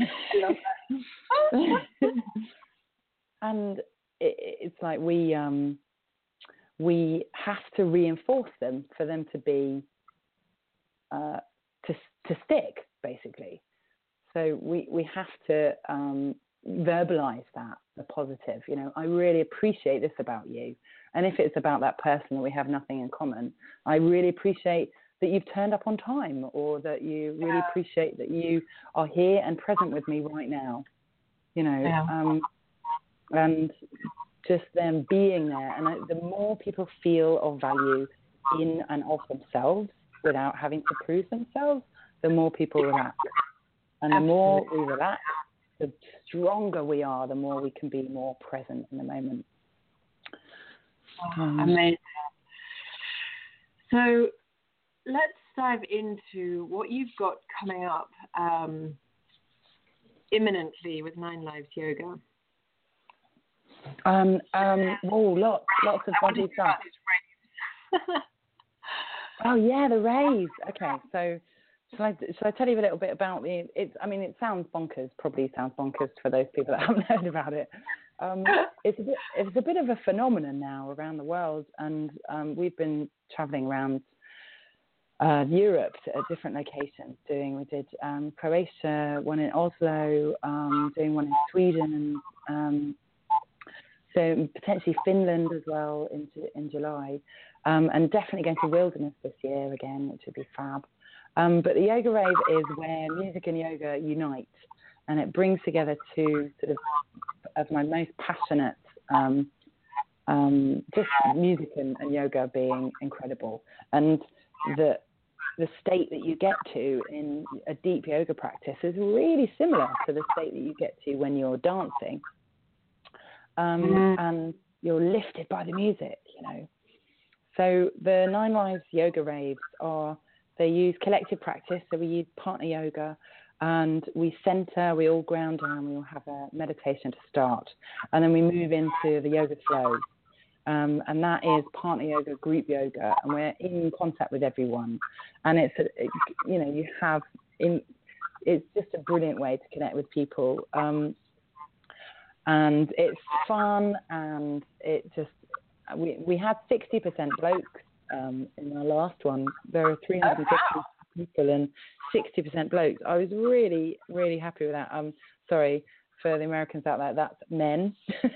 and it, it's like we um, we have to reinforce them for them to be uh, to to stick, basically. So we we have to um, verbalize that, the positive. You know, I really appreciate this about you. And if it's about that person that we have nothing in common, I really appreciate that you've turned up on time, or that you really yeah. appreciate that you are here and present with me right now. You know, yeah. um, and just them being there. And I, the more people feel of value in and of themselves without having to prove themselves, the more people relax. And the more we relax, the stronger we are, the more we can be more present in the moment. Um, Amazing. So let's dive into what you've got coming up um, imminently with Nine Lives Yoga. Um, um, oh, lots, lots of body stuff. Oh yeah, the raves. Okay, so shall I, shall I tell you a little bit about the? It's, I mean, it sounds bonkers. Probably sounds bonkers for those people that haven't heard about it. Um, it's a bit, it's a bit of a phenomenon now around the world, and um, we've been traveling around uh, Europe at different locations. Doing, we did um, Croatia, one in Oslo, um, doing one in Sweden, um, so potentially Finland as well in in July, um, and definitely going to Wilderness this year again, which would be fab. Um, but the Yoga Rave is where music and yoga unite, and it brings together two sort of of my most passionate, um, um, just music and, and yoga being incredible, and the the state that you get to in a deep yoga practice is really similar to the state that you get to when you're dancing, um, mm-hmm. and you're lifted by the music, you know. So the Nine Lives Yoga Raves are, they use collective practice, so we use partner yoga. And we center, we all ground down, we all have a meditation to start. And then we move into the yoga flow. Um, and that is partner yoga, group yoga, and we're in contact with everyone. And it's, a, it, you know, you have, in, it's just a brilliant way to connect with people. Um, and it's fun, and it just, we, we had sixty percent blokes um, in our last one. There were three hundred fifty people and sixty percent blokes. I was really, really happy with that. Um, sorry for the Americans out there, that's men.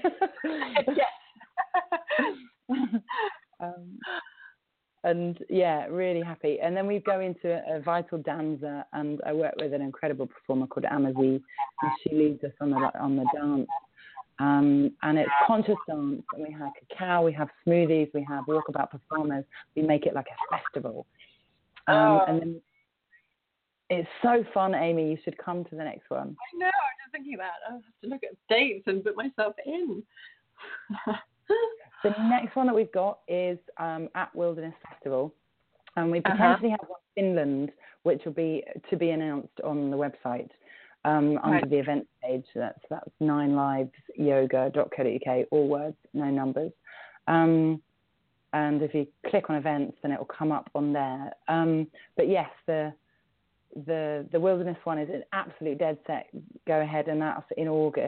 um, and yeah, really happy. And then we go into a, a vital danza, and I work with an incredible performer called Amazi, and she leads us on the on the dance. Um, and it's conscious dance, and we have cacao, we have smoothies, we have walkabout performers. We make it like a festival. Um, oh. And then it's so fun, Amy. You should come to the next one. I know. I'm just thinking about it. I have to look at dates and put myself in. The next one that we've got is um, at Wilderness Festival, and we potentially uh-huh. have one in Finland, which will be to be announced on the website um, under right. the event page. That's that's nine lives yoga dot co dot uk, all words, no numbers. Um, and if you click on events, then it will come up on there. Um, but yes, the The the Wilderness one is an absolute dead set go ahead, and that's in August.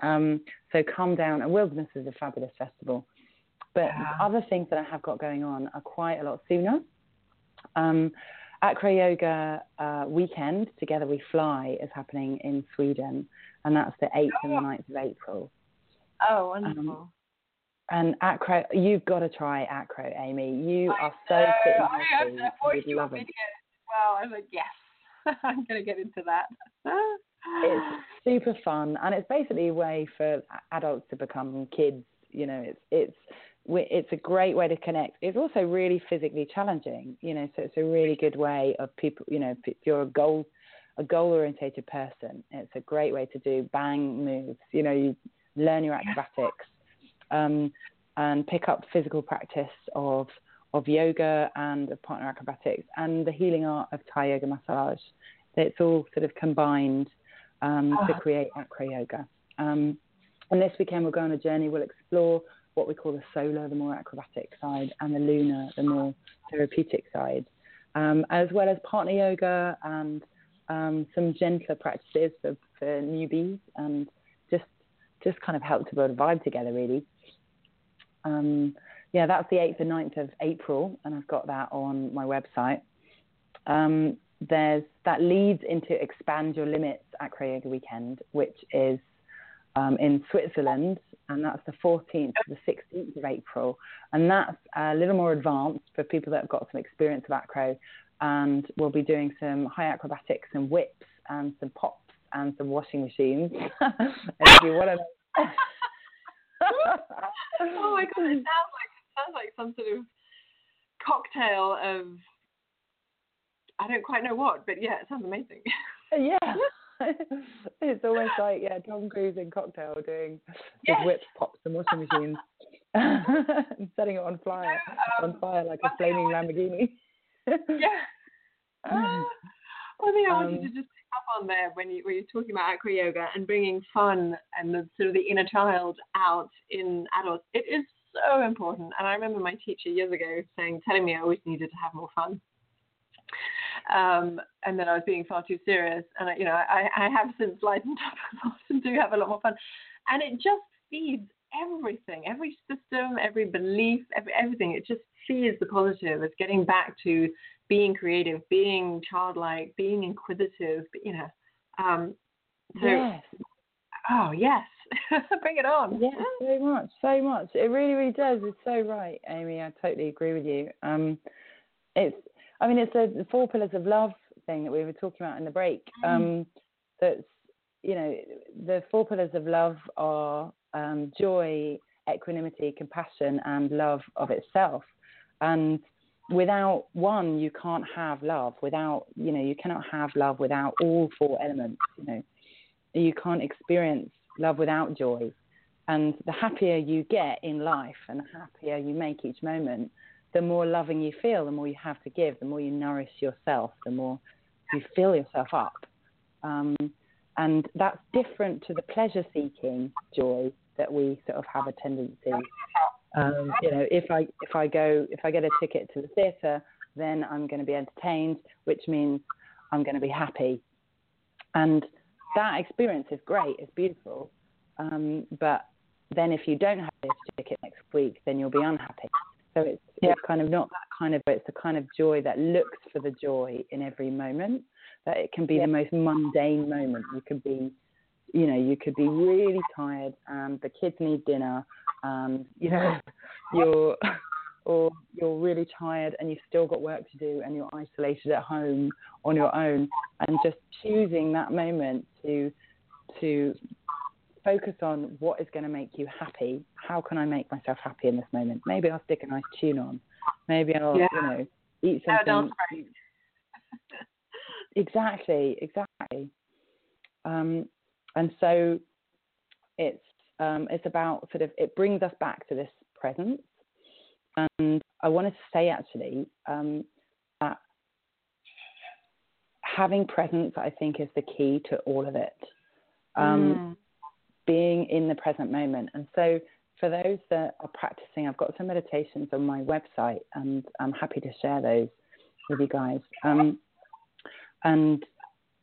Um, so come down, and Wilderness is a fabulous festival. But Yeah. other things that I have got going on are quite a lot sooner. Um, Acro Yoga uh, weekend, Together We Fly, is happening in Sweden, and that's the eighth and the ninth of April. Oh, wonderful. Um, and Acro, you've got to try Acro, Amy. You I are so know. fit and I, I, healthy. I watched You'd your love it. video as well. I was like, yes, I'm going to get into that. It's super fun, and it's basically a way for adults to become kids. You know, it's it's it's a great way to connect. It's also really physically challenging. You know, so it's a really good way of people. You know, if you're a goal a goal orientated person, it's a great way to do bang moves. You know, you learn your acrobatics, um, and pick up physical practice of of yoga and of partner acrobatics and the healing art of Thai yoga massage. It's all sort of combined um, to create Acro Yoga. Um, and this weekend we'll go on a journey. We'll explore what we call the solar, the more acrobatic side, and the lunar, the more therapeutic side, um, as well as partner yoga and um, some gentler practices for, for newbies, and just just kind of help to build a vibe together, really. Um, yeah, that's the eighth and ninth of April, and I've got that on my website. Um, there's that leads into Expand Your Limits Acro Yoga Weekend, which is um, in Switzerland, and that's the fourteenth to the sixteenth of April. And that's a little more advanced for people that have got some experience of acro, and we'll be doing some high acrobatics and whips and some pops and some washing machines. And if you want to Oh my god, it sounds like it sounds like some sort of cocktail of, I don't quite know what, but yeah, it sounds amazing. Yeah. It's almost like, yeah, Tom Cruise in Cocktail doing Yes. his whips, pops and washing machines and setting it on fire, um, on fire like a one thing I flaming wanted- Lamborghini. Yeah. Uh, one thing I wanted Um, to just pick up on there when you when you're talking about acro yoga and bringing fun and the sort of the inner child out in adults, it is so important. And I remember my teacher years ago saying, telling me I always needed to have more fun. Um, and then I was being far too serious. And, I, you know, I, I have since lightened up a lot and do have a lot more fun. And it just feeds everything, every system, every belief, every, everything. It just feeds the positive. It's getting back to being creative, being childlike, being inquisitive, you know. Um, so, yes. Oh, yes. Bring it on. Yeah, so much, so much. It really, really does. It's so right, Amy. I totally agree with you. Um, it's, I mean, it's the, the four pillars of love thing that we were talking about in the break. Um, that's, you know, the four pillars of love are um, joy, equanimity, compassion, and love of itself. And without one, you can't have love. Without, you know, you cannot have love without all four elements. You know, you can't experience love without joy. And the happier you get in life and the happier you make each moment, the more loving you feel, the more you have to give, the more you nourish yourself, the more you fill yourself up. Um, and that's different to the pleasure-seeking joy that we sort of have a tendency. Um, you know, if I if I go if I get a ticket to the theatre, then I'm going to be entertained, which means I'm going to be happy. And that experience is great, it's beautiful. Um, but then if you don't have this ticket next week, then you'll be unhappy. So it's, yeah. it's kind of not that kind of, it's the kind of joy that looks for the joy in every moment, that it can be yeah. the most mundane moment. You could be, you know, you could be really tired and the kids need dinner, and, you know, you're, or you're really tired and you've still got work to do and you're isolated at home on your own, and just choosing that moment to, to focus on what is going to make you happy. How can I make myself happy in this moment? Maybe I'll stick a nice tune on. Maybe I'll, yeah. you know, eat something. Exactly, exactly. Um, and so it's um, it's about sort of, it brings us back to this presence. And I wanted to say actually um, that having presence, I think, is the key to all of it. Um, mm. Being in the present moment. And so for those that are practicing, I've got some meditations on my website, and I'm happy to share those with you guys. Um, and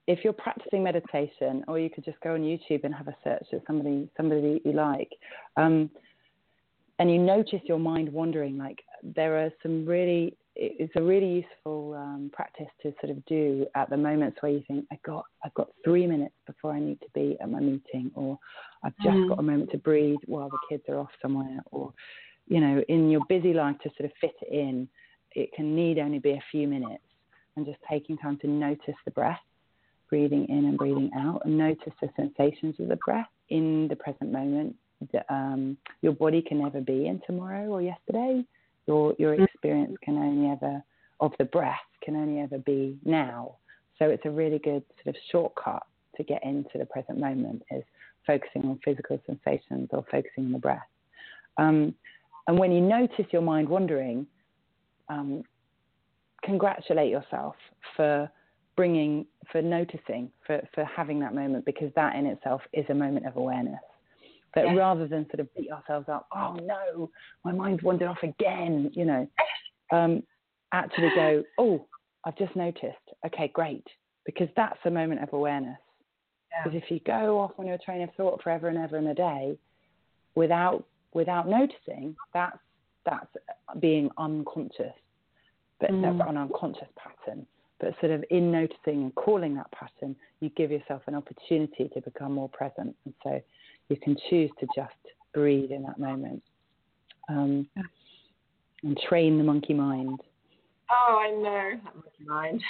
if you're practicing meditation, or you could just go on YouTube and have a search at somebody somebody you like, um, and you notice your mind wandering, like there are some really, it's a really useful um, practice to sort of do at the moments where you think, I got, I've got three minutes before I need to be at my meeting, or I've just mm. got a moment to breathe while the kids are off somewhere, or, you know, in your busy life to sort of fit it in, it can need only be a few minutes, and just taking time to notice the breath, breathing in and breathing out, and notice the sensations of the breath in the present moment. The, um, your body can never be in tomorrow or yesterday. Your your experience can only ever, of the breath, can only ever be now. So it's a really good sort of shortcut to get into the present moment, is focusing on physical sensations or focusing on the breath. Um, and when you notice your mind wandering, um, congratulate yourself for bringing, for noticing, for, for having that moment, because that in itself is a moment of awareness. But yeah. rather than sort of beat ourselves up, oh no, my mind's wandered off again, you know, um, actually go, oh, I've just noticed. Okay, great. Because that's a moment of awareness. Because yeah. if you go off on your train of thought forever and ever in a day without without noticing, that's that's being unconscious, but mm. that's an unconscious pattern. But sort of in noticing and calling that pattern, you give yourself an opportunity to become more present. And so you can choose to just breathe in that moment, um, and train the monkey mind. Oh, I know, that monkey mind.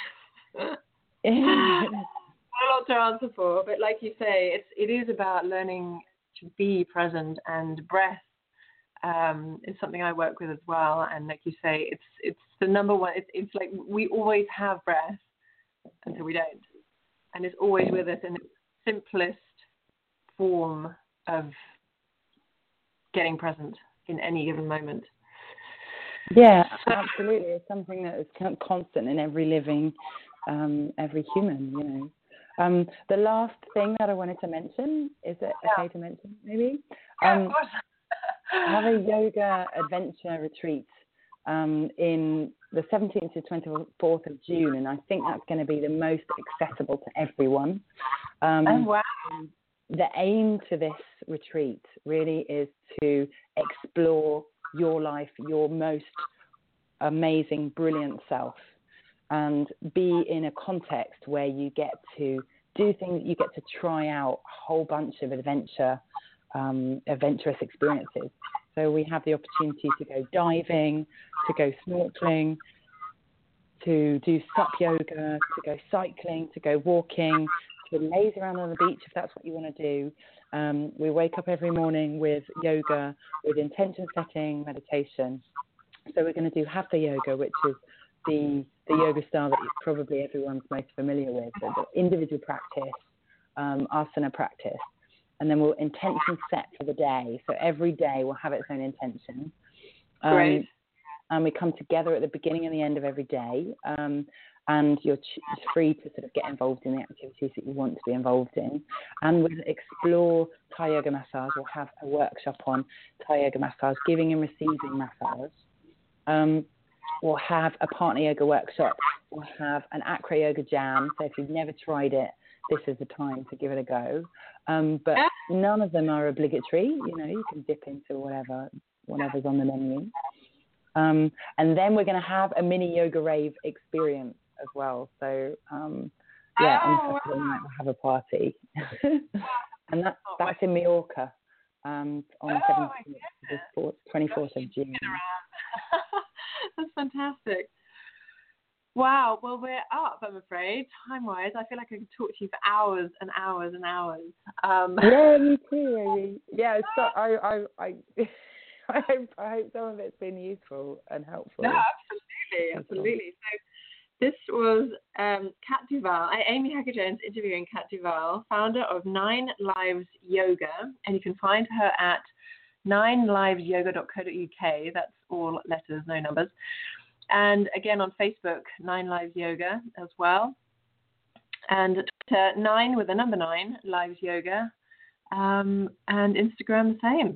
A lot to answer for, but like you say, it's it is about learning to be present, and breath um, is something I work with as well. And like you say, it's it's the number one. It's it's like we always have breath until we don't, and it's always with us in the simplest form of getting present in any given moment. Yeah, absolutely. It's something that is constant in every living, um, every human, you know. Um, the last thing that I wanted to mention, is it yeah. okay to mention, maybe? Um, yeah, I have a yoga adventure retreat um, in the seventeenth to twenty-fourth of June, and I think that's going to be the most accessible to everyone. Um, oh, wow. The aim to this retreat really is to explore your life, your most amazing, brilliant self, and be in a context where you get to do things, you get to try out a whole bunch of adventure, um, adventurous experiences. So we have the opportunity to go diving, to go snorkeling, to do sup yoga, to go cycling, to go walking, to laze around on the beach if that's what you want to do. Um, we wake up every morning with yoga, with intention setting, meditation. So we're going to do Hatha yoga, which is the the yoga style that probably everyone's most familiar with, the, the individual practice, um, asana practice. And then we'll intention set for the day. So every day will have its own intention. Um, Great. And we come together at the beginning and the end of every day. Um, and you're ch- free to sort of get involved in the activities that you want to be involved in. And we'll explore Thai yoga massage. We'll have a workshop on Thai yoga massage, giving and receiving massage. Um, we'll have a partner yoga workshop. We'll have an acro yoga jam. So if you've never tried it, this is the time to give it a go. Um, but none of them are obligatory. You know, you can dip into whatever, whatever's on the menu. Um, and then we're going to have a mini yoga rave experience as well. So, um, yeah, oh, on Saturday night we'll have a party. And that, that's in Mallorca um, on the oh, seventeenth, twenty-fourth of June. That's fantastic. Wow. Well, we're up, I'm afraid, time-wise. I feel like I could talk to you for hours and hours and hours. Um, yeah, me too, Amy. Yeah, so I, I, I, I, hope, I hope some of it's been useful and helpful. No, absolutely, absolutely. So this was um, Kat Duval, Amy Hacker-Jones interviewing Kat Duval, founder of Nine Lives Yoga, and you can find her at nine lives yoga dot co dot uk. That's all letters, no numbers. And again on Facebook, Nine Lives Yoga as well. And Twitter, nine with the number nine, Lives Yoga. Um, and Instagram the same.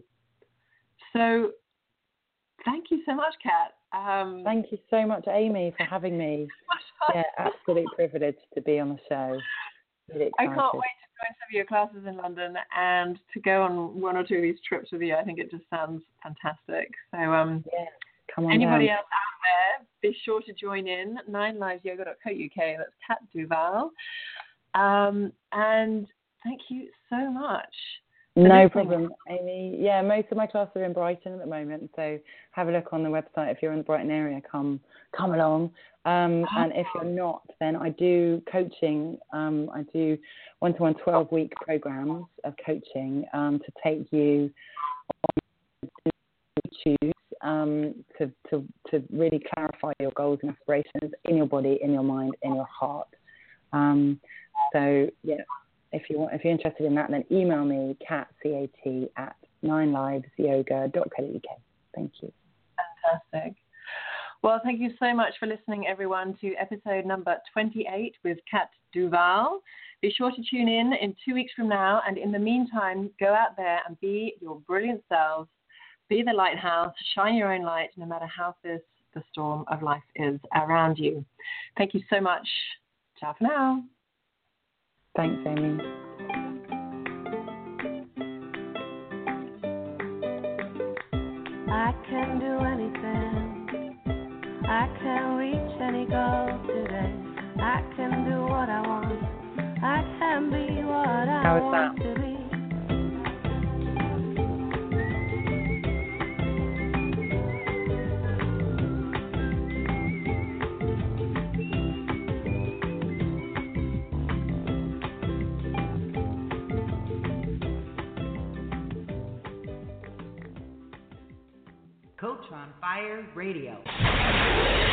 So thank you so much, Kat. Um, thank you so much, Amy, for having me. Yeah, absolute privilege to be on the show. Really I excited. can't wait to join some of your classes in London and to go on one or two of these trips with you. I think it just sounds fantastic. So, um, Yeah, come on anybody down. else out there, be sure to join in. nine lives yoga dot co dot U K. That's Kat Duval. Um, and thank you so much. No listening. problem, Amy. Yeah, most of my classes are in Brighton at the moment, so have a look on the website. If you're in the Brighton area, come come along. Um, and if you're not, then I do coaching. Um, I do one-to-one twelve-week programs of coaching um, to take you on to choose um, to, to, to really clarify your goals and aspirations in your body, in your mind, in your heart. Um, so, yeah. If you want, if you're interested in that, then email me, Kat, C A T, at nine lives yoga dot co dot U K. Thank you. Fantastic. Well, thank you so much for listening, everyone, to episode number twenty-eight with Kat Duval. Be sure to tune in in two weeks from now. And in the meantime, go out there and be your brilliant selves. Be the lighthouse. Shine your own light, no matter how fierce the storm of life is around you. Thank you so much. Ciao for now. Thanks, Amy. I can do anything. I can reach any goal today. I can do what I want. I can be what I How is want that? to be. Coach on Fire Radio.